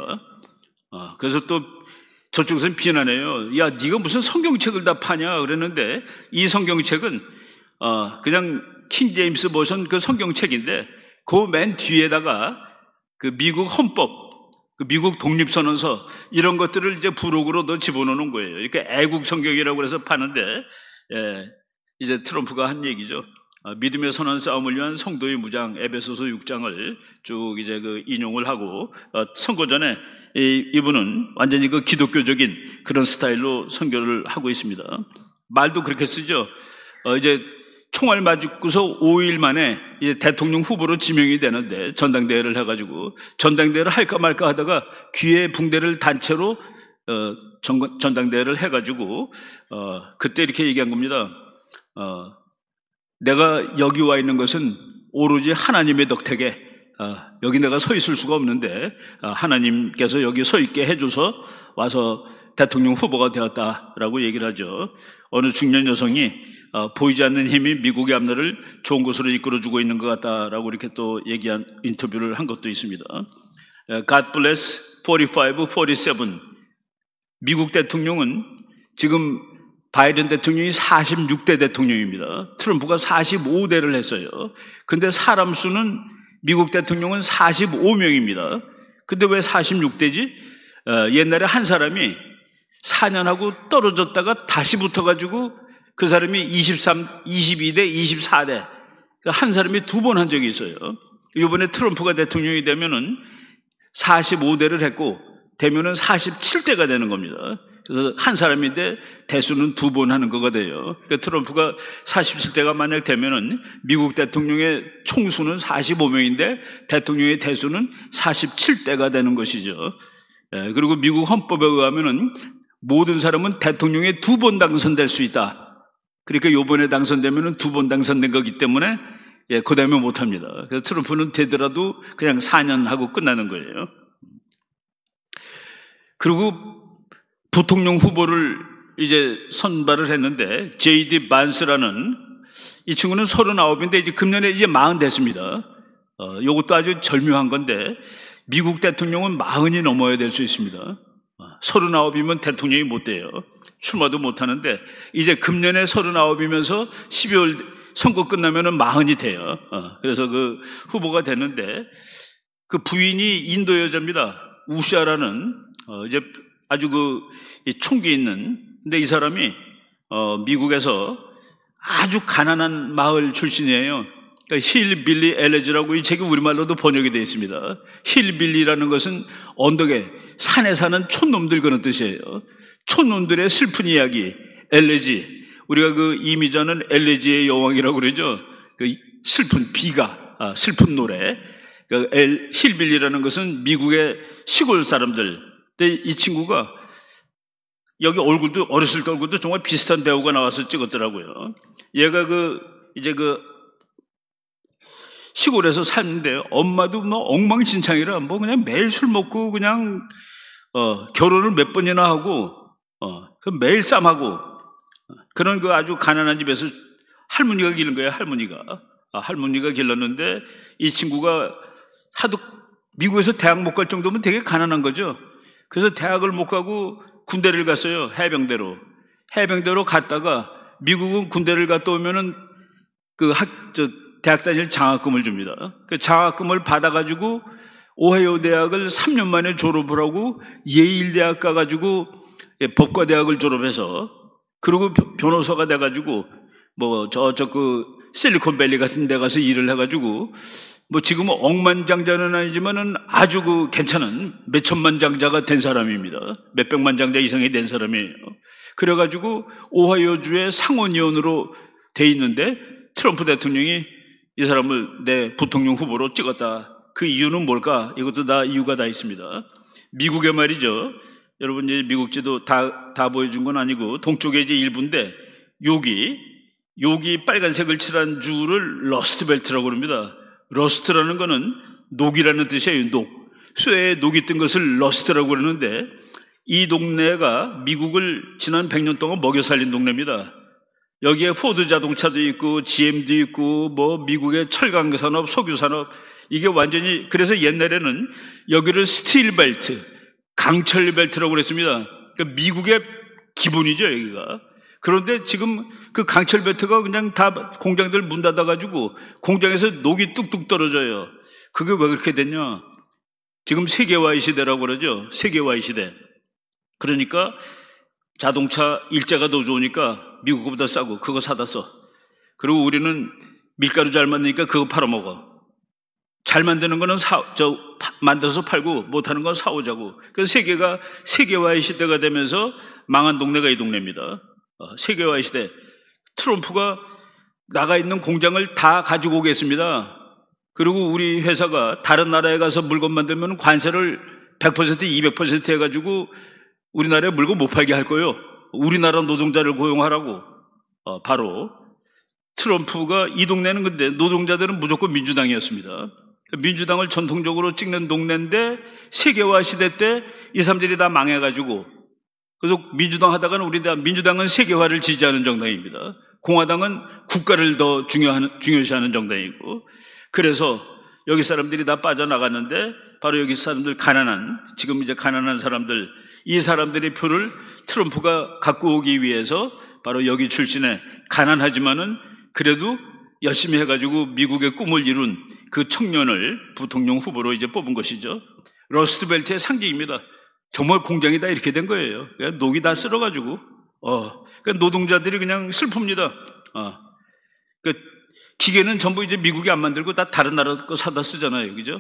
어, 그래서 또 저쪽에서는 비난해요. 야, 네가 무슨 성경책을 다 파냐? 그랬는데 이 성경책은 어, 그냥 킹 제임스 버전 그 성경책인데 그 맨 뒤에다가 그 미국 헌법, 그 미국 독립선언서 이런 것들을 이제 부록으로 너 집어넣는 거예요. 이렇게 애국 성경이라고 해서 파는데 예, 이제 트럼프가 한 얘기죠. 믿음의 선한 싸움을 위한 성도의 무장 에베소서 육 장을 쭉 이제 그 인용을 하고 어, 선거 전에 이, 이분은 완전히 그 기독교적인 그런 스타일로 선교를 하고 있습니다. 말도 그렇게 쓰죠. 어, 이제 총알 맞고서 오 일 만에 이제 대통령 후보로 지명이 되는데 전당대회를 해가지고 전당대회를 할까 말까 하다가 귀에 붕대를 단체로 어, 전, 전당대회를 해가지고 어, 그때 이렇게 얘기한 겁니다. 어, 내가 여기 와 있는 것은 오로지 하나님의 덕택에 어, 여기 내가 서 있을 수가 없는데 어, 하나님께서 여기 서 있게 해줘서 와서 대통령 후보가 되었다라고 얘기를 하죠. 어느 중년 여성이 어, 보이지 않는 힘이 미국의 앞날을 좋은 곳으로 이끌어주고 있는 것 같다라고 이렇게 또 얘기한 인터뷰를 한 것도 있습니다. God bless 사십오, 사십칠. 미국 대통령은 지금 바이든 대통령이 사십육 대 대통령입니다. 트럼프가 사십오 대를 했어요. 근데 사람 수는 미국 대통령은 사십오 명입니다. 근데 왜 사십육 대지? 어, 옛날에 한 사람이 사 년 하고 떨어졌다가 다시 붙어가지고 그 사람이 이십삼, 이십이 대, 이십사 대. 한 사람이 두 번 한 적이 있어요. 이번에 트럼프가 대통령이 되면은 사십오 대를 했고, 되면은 사십칠 대가 되는 겁니다. 그래서 한 사람인데 대수는 두 번 하는 거가 돼요. 그러니까 트럼프가 사십칠 대가 만약 되면은 미국 대통령의 총수는 사십오 명인데 대통령의 대수는 사십칠 대가 되는 것이죠. 예, 그리고 미국 헌법에 의하면은 모든 사람은 대통령에 두 번 당선될 수 있다. 그러니까 이번에 당선되면은 두 번 당선된 거기 때문에 예, 그 다음에 못 합니다. 그래서 트럼프는 되더라도 그냥 사 년 하고 끝나는 거예요. 그리고 부통령 후보를 이제 선발을 했는데 제이 디 반스라는 이 친구는 서른아홉인데 이제 금년에 이제 마흔 됐습니다. 어, 이것도 아주 절묘한 건데 미국 대통령은 마흔이 넘어야 될 수 있습니다. 어, 서른아홉이면 대통령이 못 돼요. 출마도 못 하는데 이제 금년에 서른아홉이면서 십이월 선거 끝나면은 마흔이 돼요. 어, 그래서 그 후보가 됐는데 그 부인이 인도 여자입니다. 우샤라는 어, 이제 아주 그 총기 있는, 근데 이 사람이 어, 미국에서 아주 가난한 마을 출신이에요. 그러니까 힐빌리 엘레지라고 이 책이 우리말로도 번역이 되어 있습니다. 힐빌리라는 것은 언덕에 산에 사는 촌놈들 그런 뜻이에요. 촌놈들의 슬픈 이야기, 엘레지. 우리가 그 이미자는 엘레지의 여왕이라고 그러죠. 그 슬픈 비가, 아, 슬픈 노래. 그 엘, 힐빌리라는 것은 미국의 시골 사람들. 근데 이 친구가 여기 얼굴도, 어렸을 때 얼굴도 정말 비슷한 배우가 나와서 찍었더라고요. 얘가 그, 이제 그, 시골에서 사는데 엄마도 뭐 엉망진창이라 뭐 그냥 매일 술 먹고 그냥, 어, 결혼을 몇 번이나 하고, 어, 매일 쌈하고, 그런 그 아주 가난한 집에서 할머니가 기른 거예요, 할머니가. 아, 할머니가 길렀는데 이 친구가 하도 미국에서 대학 못 갈 정도면 되게 가난한 거죠. 그래서 대학을 못 가고 군대를 갔어요. 해병대로. 해병대로 갔다가 미국은 군대를 갔다 오면은 그 학, 저, 대학 다닐 장학금을 줍니다. 그 장학금을 받아가지고 오하이오 대학을 삼 년 만에 졸업을 하고 예일 대학 가가지고 법과대학을 졸업해서 그리고 변호사가 돼가지고 뭐 저쪽 그 실리콘밸리 같은 데 가서 일을 해가지고 뭐 지금은 억만장자는 아니지만은 아주 그 괜찮은 몇천만 장자가 된 사람입니다. 몇백만 장자 이상이 된 사람이에요. 그래가지고 오하이오주의 상원의원으로 돼 있는데 트럼프 대통령이 이 사람을 내 부통령 후보로 찍었다. 그 이유는 뭘까? 이것도 다 이유가 다 있습니다. 미국에 말이죠. 여러분 이제 미국 지도 다, 다 보여준 건 아니고 동쪽에 이제 일부인데 여기 여기 빨간색을 칠한 줄을 러스트벨트라고 합니다. 러스트라는 거는 녹이라는 뜻이에요. 녹. 쇠에 녹이 뜬 것을 러스트라고 그러는데 이 동네가 미국을 지난 백 년 동안 먹여 살린 동네입니다. 여기에 포드 자동차도 있고 지엠도 있고 뭐 미국의 철강 산업, 석유 산업 이게 완전히 그래서 옛날에는 여기를 스틸 벨트, 강철 벨트라고 그랬습니다. 그러니까 미국의 기본이죠, 여기가. 그런데 지금 그 강철 벨트가 그냥 다 공장들 문 닫아가지고 공장에서 녹이 뚝뚝 떨어져요. 그게 왜 그렇게 됐냐? 지금 세계화의 시대라고 그러죠. 세계화의 시대. 그러니까 자동차 일자가 더 좋으니까 미국보다 싸고 그거 사다 써. 그리고 우리는 밀가루 잘 만드니까 그거 팔아먹어. 잘 만드는 거는 사, 저, 파, 만들어서 팔고 못하는 건 사오자고. 그래서 세계가 세계화의 시대가 되면서 망한 동네가 이 동네입니다. 어, 세계화의 시대. 트럼프가 나가 있는 공장을 다 가지고 오겠습니다. 그리고 우리 회사가 다른 나라에 가서 물건 만들면 관세를 백 퍼센트, 이백 퍼센트 해가지고 우리나라에 물건 못 팔게 할 거예요. 우리나라 노동자를 고용하라고. 어, 바로 트럼프가 이 동네는 근데 노동자들은 무조건 민주당이었습니다. 민주당을 전통적으로 찍는 동네인데 세계화 시대 때 이 사람들이 다 망해가지고 그래서 민주당 하다가는 우리 민주당은 세계화를 지지하는 정당입니다. 공화당은 국가를 더 중요한, 중요시하는 정당이고 그래서 여기 사람들이 다 빠져나갔는데 바로 여기 사람들 가난한 지금 이제 가난한 사람들 이 사람들의 표를 트럼프가 갖고 오기 위해서 바로 여기 출신의 가난하지만은 그래도 열심히 해가지고 미국의 꿈을 이룬 그 청년을 부통령 후보로 이제 뽑은 것이죠. 러스트벨트의 상징입니다. 정말 공장이 다 이렇게 된 거예요. 그러니까 녹이 다 쓸어가지고, 어, 그러니까 노동자들이 그냥 슬픕니다. 어, 그 기계는 전부 이제 미국이 안 만들고 다 다른 나라 거 사다 쓰잖아요, 그죠?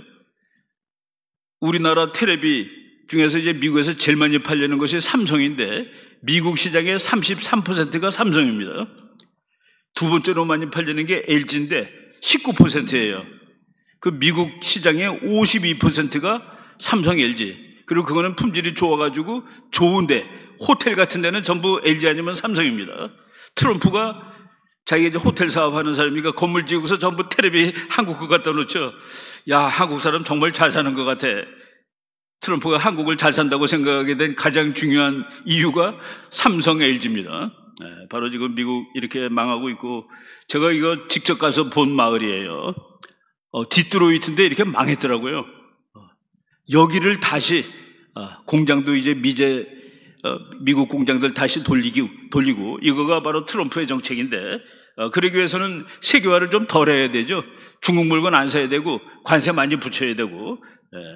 우리나라 텔레비 중에서 이제 미국에서 제일 많이 팔리는 것이 삼성인데 미국 시장의 삼십삼 퍼센트가 삼성입니다. 두 번째로 많이 팔리는 게 엘지인데 십구 퍼센트예요. 그 미국 시장의 오십이 퍼센트가 삼성 엘지. 그리고 그거는 품질이 좋아가지고 좋은데 호텔 같은 데는 전부 엘지 아니면 삼성입니다. 트럼프가 자기가 이제 호텔 사업하는 사람이니까 건물 지으고서 전부 텔레비 한국 거 갖다 놓죠. 야, 한국 사람 정말 잘 사는 것 같아. 트럼프가 한국을 잘 산다고 생각하게 된 가장 중요한 이유가 삼성 엘지입니다. 네, 바로 지금 미국 이렇게 망하고 있고 제가 이거 직접 가서 본 마을이에요. 어, 디트로이트인데 이렇게 망했더라고요. 어, 여기를 다시 어, 공장도 이제 미제 미국 공장들 다시 돌리기, 돌리고 이거가 바로 트럼프의 정책인데 그러기 위해서는 세계화를 좀 덜 해야 되죠. 중국 물건 안 사야 되고 관세 많이 붙여야 되고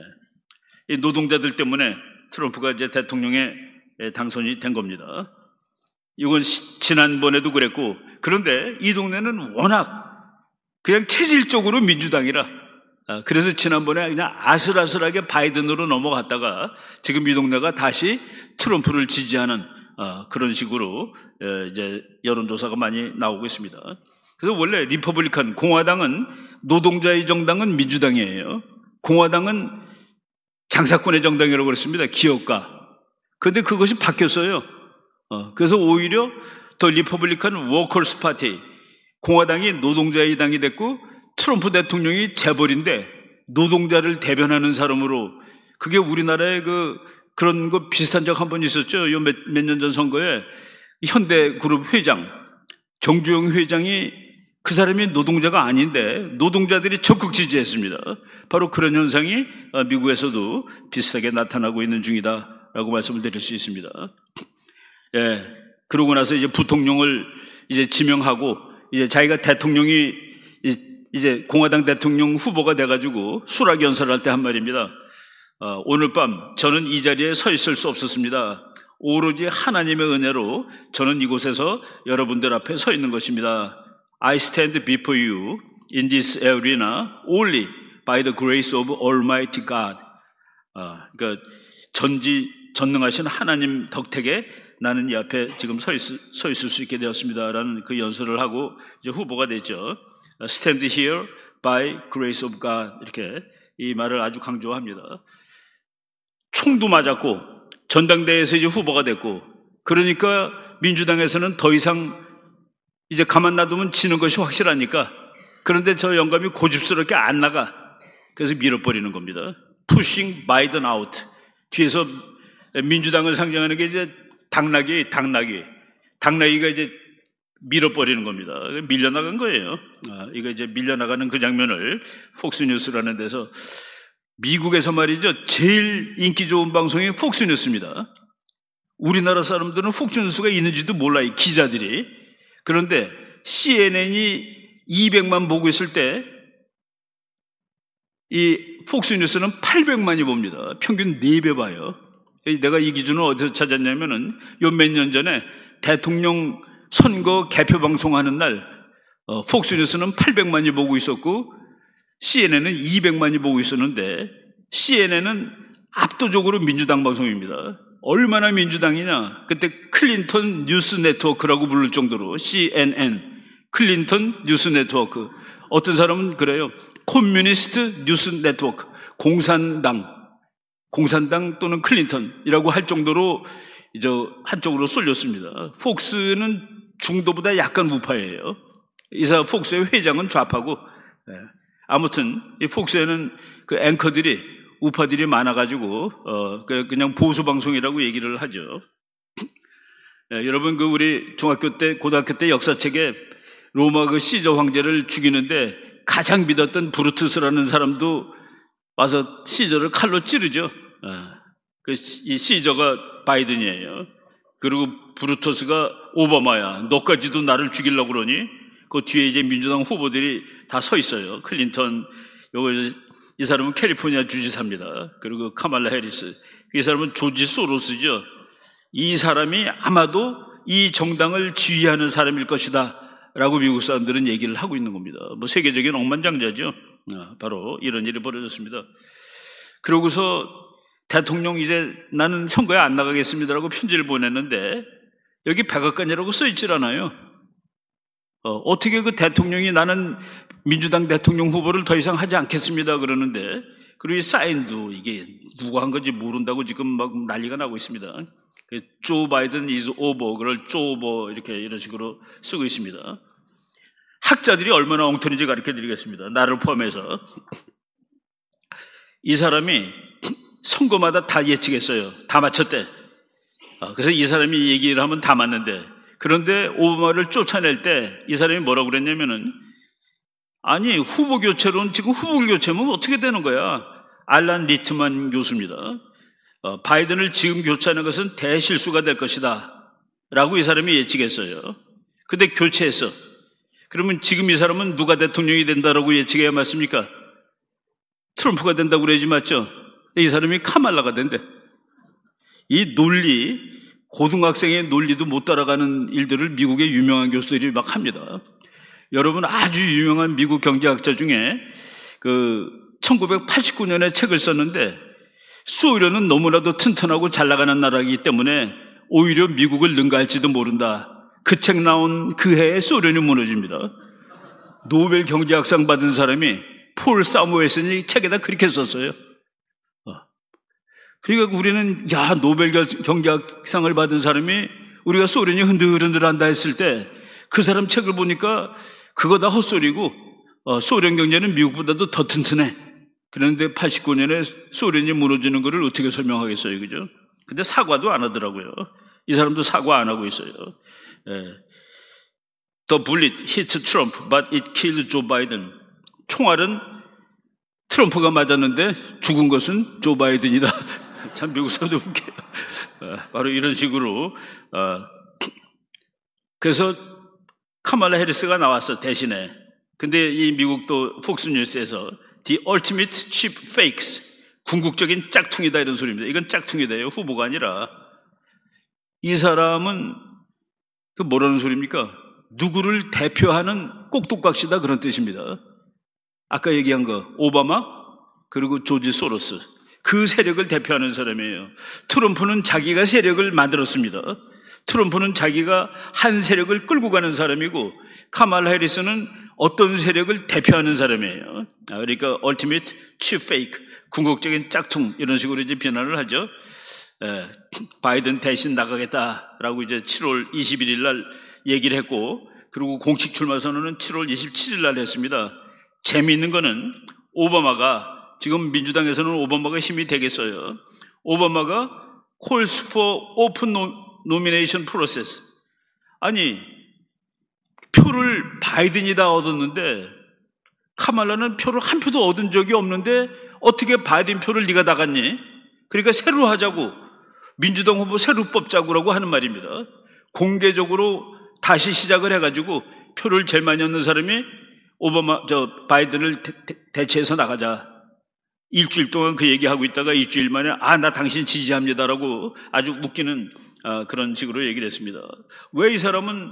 이 노동자들 때문에 트럼프가 이제 대통령에 당선이 된 겁니다. 이건 지난번에도 그랬고 그런데 이 동네는 워낙 그냥 체질적으로 민주당이라 그래서 지난번에 그냥 아슬아슬하게 바이든으로 넘어갔다가 지금 이 동네가 다시 트럼프를 지지하는 그런 식으로 이제 여론조사가 많이 나오고 있습니다. 그래서 원래 리퍼블리칸 공화당은 노동자의 정당은 민주당이에요. 공화당은 장사꾼의 정당이라고 그랬습니다. 기업가. 그런데 그것이 바뀌었어요. 그래서 오히려 더 리퍼블리칸 워커스 파티 공화당이 노동자의 당이 됐고 트럼프 대통령이 재벌인데 노동자를 대변하는 사람으로 그게 우리나라에 그 그런 거 비슷한 적 한 번 있었죠. 요 몇 몇 년 전 선거에 현대그룹 회장 정주영 회장이 그 사람이 노동자가 아닌데 노동자들이 적극 지지했습니다. 바로 그런 현상이 미국에서도 비슷하게 나타나고 있는 중이다라고 말씀을 드릴 수 있습니다. 예, 그러고 나서 이제 부통령을 이제 지명하고 이제 자기가 대통령이 이제 공화당 대통령 후보가 돼가지고 수락 연설을 할 때 한 말입니다. 어, 오늘 밤 저는 이 자리에 서 있을 수 없었습니다. 오로지 하나님의 은혜로 저는 이곳에서 여러분들 앞에 서 있는 것입니다. I stand before you in this arena only by the grace of Almighty God. 어, 그러니까 전지 전능하신 하나님 덕택에 나는 이 앞에 지금 서, 있, 서 있을 수 있게 되었습니다라는 그 연설을 하고 이제 후보가 됐죠. Stand here by grace of God 이렇게 이 말을 아주 강조합니다. 총도 맞았고 전당대회에서 이제 후보가 됐고 그러니까 민주당에서는 더 이상 이제 가만 놔두면 지는 것이 확실하니까 그런데 저 영감이 고집스럽게 안 나가. 그래서 밀어버리는 겁니다. Pushing Biden out. 뒤에서 민주당을 상징하는 게 이제 당나귀, 당나귀. 당나귀가 이제 밀어버리는 겁니다. 밀려나간 거예요. 아, 이거 이제 밀려나가는 그 장면을 폭스뉴스라는 데서 미국에서 말이죠. 제일 인기 좋은 방송이 폭스뉴스입니다. 우리나라 사람들은 폭스뉴스가 있는지도 몰라요. 기자들이. 그런데 씨엔엔이 이백만 보고 있을 때 이 폭스뉴스는 팔백만이 봅니다. 평균 네 배 봐요. 내가 이 기준을 어디서 찾았냐면은 요 몇 년 전에 대통령 선거 개표 방송하는 날 어, 폭스뉴스는 팔백만이 보고 있었고 씨엔엔은 이백만이 보고 있었는데 씨엔엔은 압도적으로 민주당 방송입니다. 얼마나 민주당이냐? 그때 클린턴 뉴스 네트워크라고 부를 정도로 씨엔엔 클린턴 뉴스 네트워크. 어떤 사람은 그래요. 커뮤니스트 뉴스 네트워크. 공산당 공산당 또는 클린턴이라고 할 정도로 이제 한쪽으로 쏠렸습니다. 폭스는 중도보다 약간 우파예요. 이 사람 폭스의 회장은 좌파고 아무튼 이 폭스에는 그 앵커들이 우파들이 많아가지고 어 그냥 보수 방송이라고 얘기를 하죠. 예, 여러분 그 우리 중학교 때 고등학교 때 역사책에 로마 그 시저 황제를 죽이는데 가장 믿었던 브루투스라는 사람도 와서 시저를 칼로 찌르죠. 아, 그 이 시저가 바이든이에요. 그리고 브루투스가 오바마야. 너까지도 나를 죽이려고 그러니? 그 뒤에 이제 민주당 후보들이 다 서 있어요. 클린턴, 요거 이 사람은 캘리포니아 주지사입니다. 그리고 카말라 해리스. 이 사람은 조지 소로스죠. 이 사람이 아마도 이 정당을 지휘하는 사람일 것이다. 라고 미국 사람들은 얘기를 하고 있는 겁니다. 뭐 세계적인 억만장자죠. 바로 이런 일이 벌어졌습니다. 그러고서 대통령 이제 나는 선거에 안 나가겠습니다라고 편지를 보냈는데 여기 백악관이라고 써있질 않아요. 어, 어떻게 그 대통령이 나는 민주당 대통령 후보를 더 이상 하지 않겠습니다 그러는데 그리고 이 사인도 이게 누가 한 건지 모른다고 지금 막 난리가 나고 있습니다. 조 바이든 is over 그걸 조 오버 이렇게 이런 식으로 쓰고 있습니다. 학자들이 얼마나 엉터리인지 가르쳐 드리겠습니다. 나를 포함해서. 이 사람이 선거마다 다 예측했어요. 다 맞췄대. 그래서 이 사람이 얘기를 하면 다 맞는데 그런데 오바마를 쫓아낼 때 이 사람이 뭐라고 그랬냐면은 아니 후보 교체로는 지금 후보 교체면 어떻게 되는 거야. 알란 리트만 교수입니다. 어, 바이든을 지금 교체하는 것은 대실수가 될 것이다 라고 이 사람이 예측했어요. 근데 교체했어. 그러면 지금 이 사람은 누가 대통령이 된다라고 예측해야 맞습니까? 트럼프가 된다고 그러지 맞죠? 이 사람이 카말라가 된대. 이 논리, 고등학생의 논리도 못 따라가는 일들을 미국의 유명한 교수들이 막 합니다. 여러분, 아주 유명한 미국 경제학자 중에 그 천구백팔십구 년에 책을 썼는데, 소련은 너무나도 튼튼하고 잘 나가는 나라이기 때문에 오히려 미국을 능가할지도 모른다. 그 책 나온 그 해에 소련이 무너집니다. 노벨 경제학상 받은 사람이 폴 사무엘슨이 책에다 그렇게 썼어요. 그러니까 우리는 야 노벨 경제학상을 받은 사람이 우리가 소련이 흔들흔들한다 했을 때 그 사람 책을 보니까 그거 다 헛소리고 어, 소련 경제는 미국보다도 더 튼튼해. 그런데 팔십구 년에 소련이 무너지는 것을 어떻게 설명하겠어요, 그죠? 근데 사과도 안 하더라고요. 이 사람도 사과 안 하고 있어요. 예. The bullet hit Trump, but it killed Joe Biden. 총알은 트럼프가 맞았는데 죽은 것은 조 바이든이다. 참 미국 사람들 웃겨요. 어, 바로 이런 식으로. 어, 그래서 카말라 해리스가 나왔어, 대신에. 근데 이 미국도 폭스뉴스에서 The ultimate cheap fakes, 궁극적인 짝퉁이다 이런 소리입니다. 이건 짝퉁이다요, 후보가 아니라. 이 사람은 그 뭐라는 소리입니까? 누구를 대표하는 꼭두각시다 그런 뜻입니다. 아까 얘기한 거 오바마 그리고 조지 소로스, 그 세력을 대표하는 사람이에요. 트럼프는 자기가 세력을 만들었습니다. 트럼프는 자기가 한 세력을 끌고 가는 사람이고, 카말라 해리스는 어떤 세력을 대표하는 사람이에요. 그러니까 ultimate cheap fake, 궁극적인 짝퉁 이런 식으로 이제 비난을 하죠. 에, 바이든 대신 나가겠다라고 이제 칠월 이십일일 날 얘기를 했고, 그리고 공식 출마 선언은 칠월 이십칠일 날 했습니다. 재미있는 거는 오바마가, 지금 민주당에서는 오바마가 힘이 되겠어요. 오바마가 calls for open nomination process. 아니, 표를 바이든이 다 얻었는데 카말라는 표를 한 표도 얻은 적이 없는데 어떻게 바이든 표를 네가 나갔니? 그러니까 새로 하자고, 민주당 후보 새로 뽑자고라고 하는 말입니다. 공개적으로 다시 시작을 해가지고 표를 제일 많이 얻는 사람이 오바마, 저 바이든을 대, 대체해서 나가자. 일주일 동안 그 얘기하고 있다가 일주일 만에 아, 나 당신 지지합니다라고 아주 웃기는 아, 그런 식으로 얘기를 했습니다. 왜 이 사람은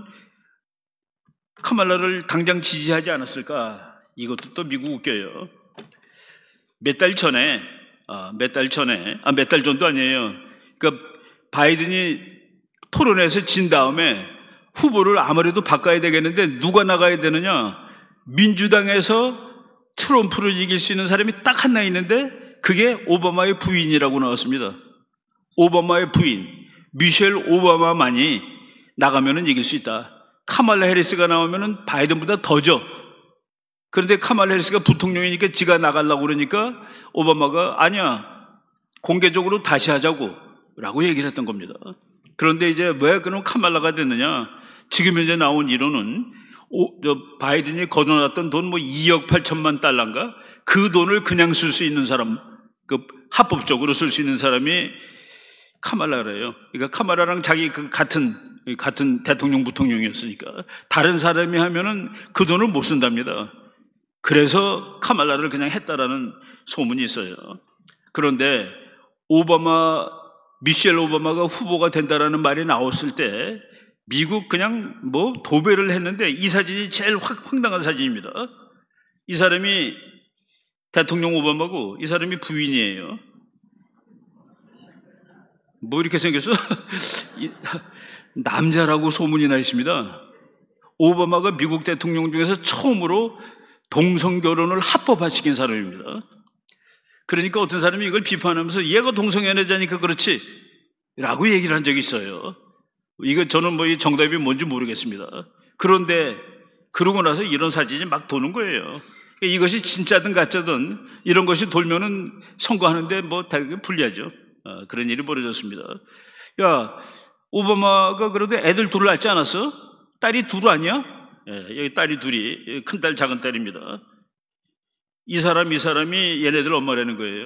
카말라를 당장 지지하지 않았을까? 이것도 또 미국 웃겨요. 몇 달 전에, 아, 몇 달 전에, 아, 몇 달 전도 아니에요. 그러니까 바이든이 토론에서 진 다음에 후보를 아무래도 바꿔야 되겠는데 누가 나가야 되느냐? 민주당에서 트럼프를 이길 수 있는 사람이 딱 하나 있는데 그게 오바마의 부인이라고 나왔습니다. 오바마의 부인, 미셸 오바마만이 나가면은 이길 수 있다. 카말라 해리스가 나오면은 바이든보다 더죠. 그런데 카말라 해리스가 부통령이니까 지가 나가려고 그러니까 오바마가 아니야, 공개적으로 다시 하자고 라고 얘기를 했던 겁니다. 그런데 이제 왜 그럼 카말라가 됐느냐? 지금 현재 나온 이론은 오, 저 바이든이 걷어놨던 돈 뭐 이억 팔천만 달러인가? 그 돈을 그냥 쓸 수 있는 사람, 그 합법적으로 쓸 수 있는 사람이 카말라래요. 그러니까 카말라랑 자기 그 같은 같은 대통령 부통령이었으니까 다른 사람이 하면은 그 돈을 못 쓴답니다. 그래서 카말라를 그냥 했다라는 소문이 있어요. 그런데 오바마, 미셸 오바마가 후보가 된다라는 말이 나왔을 때 미국 그냥 뭐 도배를 했는데 이 사진이 제일 확, 황당한 사진입니다. 이 사람이 대통령 오바마고 이 사람이 부인이에요. 뭐 이렇게 생겼어? 남자라고 소문이 나 있습니다. 오바마가 미국 대통령 중에서 처음으로 동성결혼을 합법화시킨 사람입니다. 그러니까 어떤 사람이 이걸 비판하면서 얘가 동성연애자니까 그렇지 라고 얘기를 한 적이 있어요. 이거 저는 뭐 이 정답이 뭔지 모르겠습니다. 그런데 그러고 나서 이런 사진이 막 도는 거예요. 이것이 진짜든 가짜든 이런 것이 돌면은 선거하는데 뭐 되게 불리하죠. 어, 그런 일이 벌어졌습니다. 야, 오바마가 그래도 애들 둘을 낳지 않았어? 딸이 둘 아니야? 예, 여기 딸이 둘이, 큰 딸, 작은 딸입니다. 이 사람, 이 사람이 얘네들 엄마라는 거예요.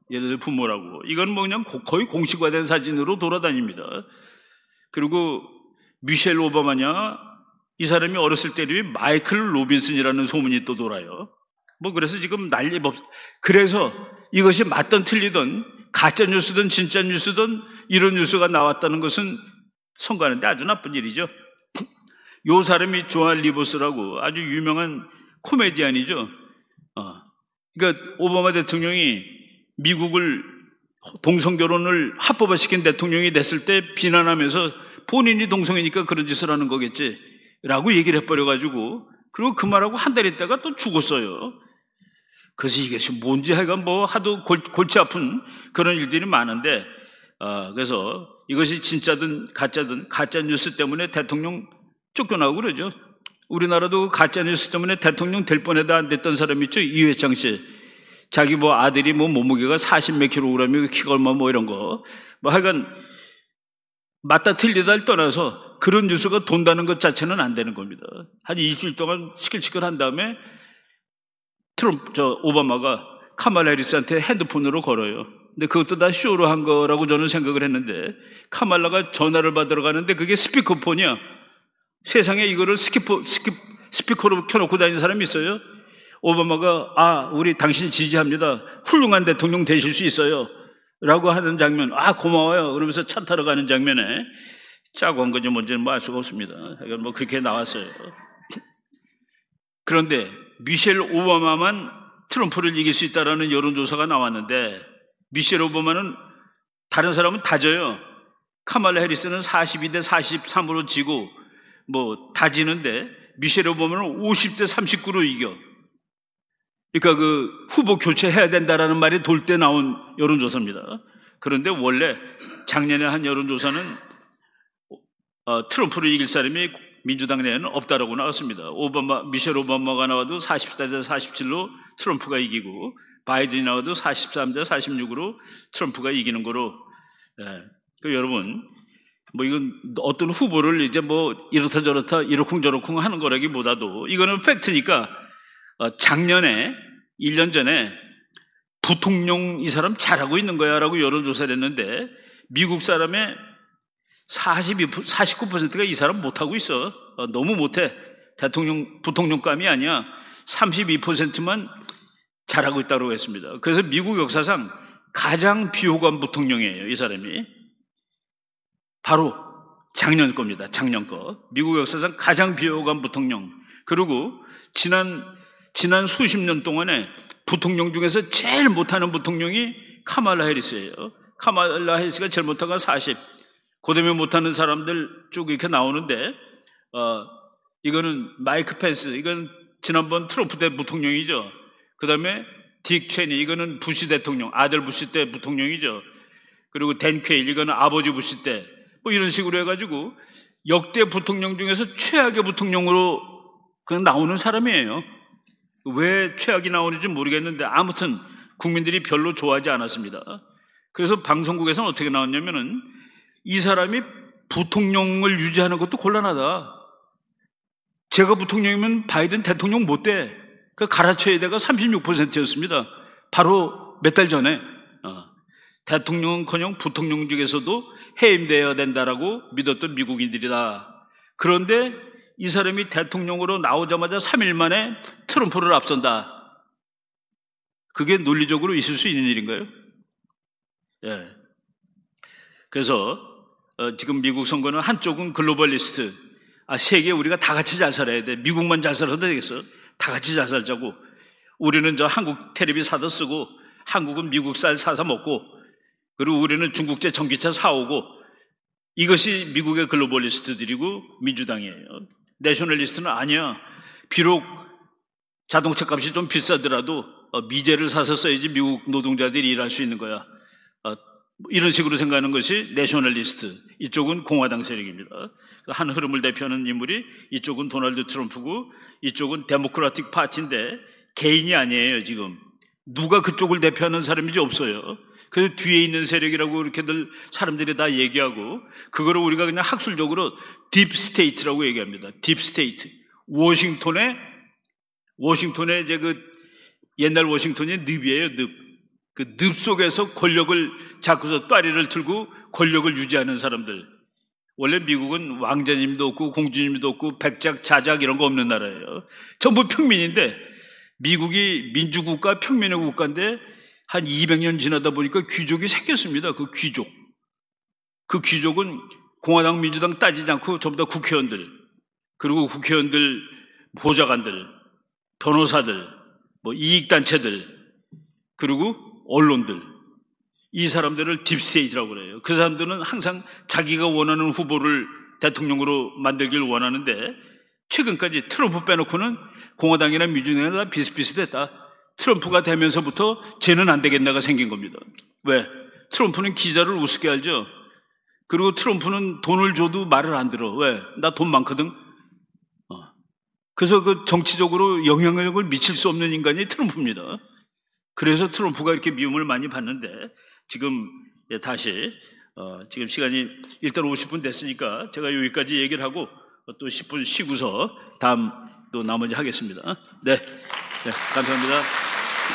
얘네들 부모라고. 이건 뭐 그냥 거의 공식화된 사진으로 돌아다닙니다. 그리고 미셸 오바마냐, 이 사람이 어렸을 때 이름이 마이클 로빈슨이라는 소문이 또 돌아요. 뭐 그래서 지금 난리 법. 그래서 이것이 맞든 틀리든 가짜 뉴스든 진짜 뉴스든 이런 뉴스가 나왔다는 것은 선거하는데 아주 나쁜 일이죠. 요 사람이 조안 리버스라고 아주 유명한 코미디언이죠. 어. 그러니까 오바마 대통령이 미국을 동성결혼을 합법화시킨 대통령이 됐을 때 비난하면서 본인이 동성이니까 그런 짓을 하는 거겠지 라고 얘기를 해버려가지고, 그리고 그 말하고 한 달 있다가 또 죽었어요. 그래서 이것이 뭔지 하여간 뭐 하도 골, 골치 아픈 그런 일들이 많은데, 어, 그래서 이것이 진짜든 가짜든 가짜 뉴스 때문에 대통령 쫓겨나고 그러죠. 우리나라도 가짜 뉴스 때문에 대통령 될 뻔해도 안 됐던 사람 있죠. 이회창 씨. 자기 뭐 아들이 뭐 몸무게가 사십 몇 킬로그램이고 키가 얼마 뭐 이런 거. 뭐 하여간 맞다 틀리다를 떠나서 그런 뉴스가 돈다는 것 자체는 안 되는 겁니다. 한 일주일 동안 시끌시끌 한 다음에 트럼프, 저 오바마가 카말라 해리스한테 핸드폰으로 걸어요. 근데 그것도 다 쇼로 한 거라고 저는 생각을 했는데, 카말라가 전화를 받으러 가는데 그게 스피커폰이야. 세상에 이거를 스키퍼, 스키, 스피커로 켜놓고 다니는 사람이 있어요? 오바마가 아, 우리 당신 지지합니다. 훌륭한 대통령 되실 수 있어요. 라고 하는 장면, 아, 고마워요. 그러면서 차 타러 가는 장면에 짜고 한 건지 뭔지는 뭐 알 수가 없습니다. 뭐 그렇게 나왔어요. 그런데 미셸 오바마만 트럼프를 이길 수 있다라는 여론조사가 나왔는데, 미셸 오바마는 다른 사람은 다 져요. 카말라 해리스는 사십이 대 사십삼으로 지고 뭐 다 지는데 미셸 오바마는 오십 대 삼십구로 이겨. 그러니까 그 후보 교체해야 된다라는 말이 돌 때 나온 여론조사입니다. 그런데 원래 작년에 한 여론조사는 어, 트럼프를 이길 사람이 민주당 내에는 없다라고 나왔습니다. 오바마, 미셸 오바마가 나와도 사십사 대 사십칠로 트럼프가 이기고, 바이든이 나와도 사십삼 대 사십육으로 트럼프가 이기는 거로. 예. 그 여러분, 뭐 이건 어떤 후보를 이제 뭐 이렇다 저렇다 이러쿵저러쿵 하는 거라기보다도 이거는 팩트니까, 어, 작년에 일 년 전에 부통령 이 사람 잘하고 있는 거야 라고 여론조사를 했는데, 미국 사람의 사십이, 사십구 퍼센트가 이 사람 못하고 있어. 어, 너무 못해. 대통령, 부통령감이 아니야. 삼십이 퍼센트만 잘하고 있다고 했습니다. 그래서 미국 역사상 가장 비호감 부통령이에요, 이 사람이. 바로 작년 겁니다. 작년 거. 미국 역사상 가장 비호감 부통령. 그리고 지난, 지난 수십 년 동안에 부통령 중에서 제일 못하는 부통령이 카말라 해리스예요. 카말라 해리스가 제일 못하가 사십. 그 다음에 못하는 사람들 쭉 이렇게 나오는데, 어, 이거는 마이크 펜스, 이건 지난번 트럼프 때 부통령이죠. 그 다음에 딕 체니, 이거는 부시 대통령, 아들 부시 때 부통령이죠. 그리고 댄 퀘일, 이거는 아버지 부시 때, 뭐 이런 식으로 해가지고 역대 부통령 중에서 최악의 부통령으로 그냥 나오는 사람이에요. 왜 최악이 나오는지 모르겠는데 아무튼 국민들이 별로 좋아하지 않았습니다. 그래서 방송국에서는 어떻게 나왔냐면은, 이 사람이 부통령을 유지하는 것도 곤란하다. 제가 부통령이면 바이든 대통령 못 돼. 그 갈아쳐야 돼가 삼십육 퍼센트였습니다. 바로 몇 달 전에. 어. 대통령은커녕 부통령 중에서도 해임되어야 된다라고 믿었던 미국인들이다. 그런데 이 사람이 대통령으로 나오자마자 삼 일 만에 트럼프를 앞선다. 그게 논리적으로 있을 수 있는 일인가요? 예. 그래서 어, 지금 미국 선거는 한쪽은 글로벌리스트, 아, 세계 우리가 다 같이 잘 살아야 돼. 미국만 잘 살아도 되겠어. 다 같이 잘 살자고. 우리는 저 한국 텔레비 사다 쓰고, 한국은 미국 쌀 사서 먹고, 그리고 우리는 중국제 전기차 사오고, 이것이 미국의 글로벌리스트들이고 민주당이에요. 내셔널리스트는 아니야. 비록 자동차 값이 좀 비싸더라도 어, 미제를 사서 써야지 미국 노동자들이 일할 수 있는 거야. 어, 이런 식으로 생각하는 것이 내셔널리스트, 이쪽은 공화당 세력입니다. 한 흐름을 대표하는 인물이 이쪽은 도널드 트럼프고 이쪽은 데모크라틱 파티인데 개인이 아니에요. 지금 누가 그쪽을 대표하는 사람인지 없어요. 그래서 뒤에 있는 세력이라고 이렇게들 사람들이 다 얘기하고, 그거를 우리가 그냥 학술적으로 딥스테이트라고 얘기합니다. 딥스테이트. 워싱턴에 워싱턴에 이제 그 옛날 워싱턴이 늪이에요. 늪. 그 늪 속에서 권력을 잡고서 따리를 들고 권력을 유지하는 사람들. 원래 미국은 왕자님도 없고 공주님도 없고 백작, 자작 이런 거 없는 나라예요. 전부 평민인데 미국이 민주국가, 평민의 국가인데 한 이백 년 지나다 보니까 귀족이 생겼습니다. 그 귀족. 그 귀족은 공화당, 민주당 따지지 않고 전부 다 국회의원들, 그리고 국회의원들, 보좌관들, 변호사들, 뭐 이익단체들, 그리고 언론들. 이 사람들을 딥스테이트라고 그래요. 그 사람들은 항상 자기가 원하는 후보를 대통령으로 만들길 원하는데 최근까지 트럼프 빼놓고는 공화당이나 민주당이나 다 비슷비슷했다. 트럼프가 되면서부터 쟤는 안 되겠나가 생긴 겁니다. 왜? 트럼프는 기자를 우습게 알죠. 그리고 트럼프는 돈을 줘도 말을 안 들어. 왜? 나 돈 많거든. 어. 그래서 그 정치적으로 영향력을 미칠 수 없는 인간이 트럼프입니다. 그래서 트럼프가 이렇게 미움을 많이 받는데 지금 다시 어, 지금 시간이 일단 오십 분 됐으니까 제가 여기까지 얘기를 하고 또 십 분 쉬고서 다음 또 나머지 하겠습니다. 네, 네 감사합니다.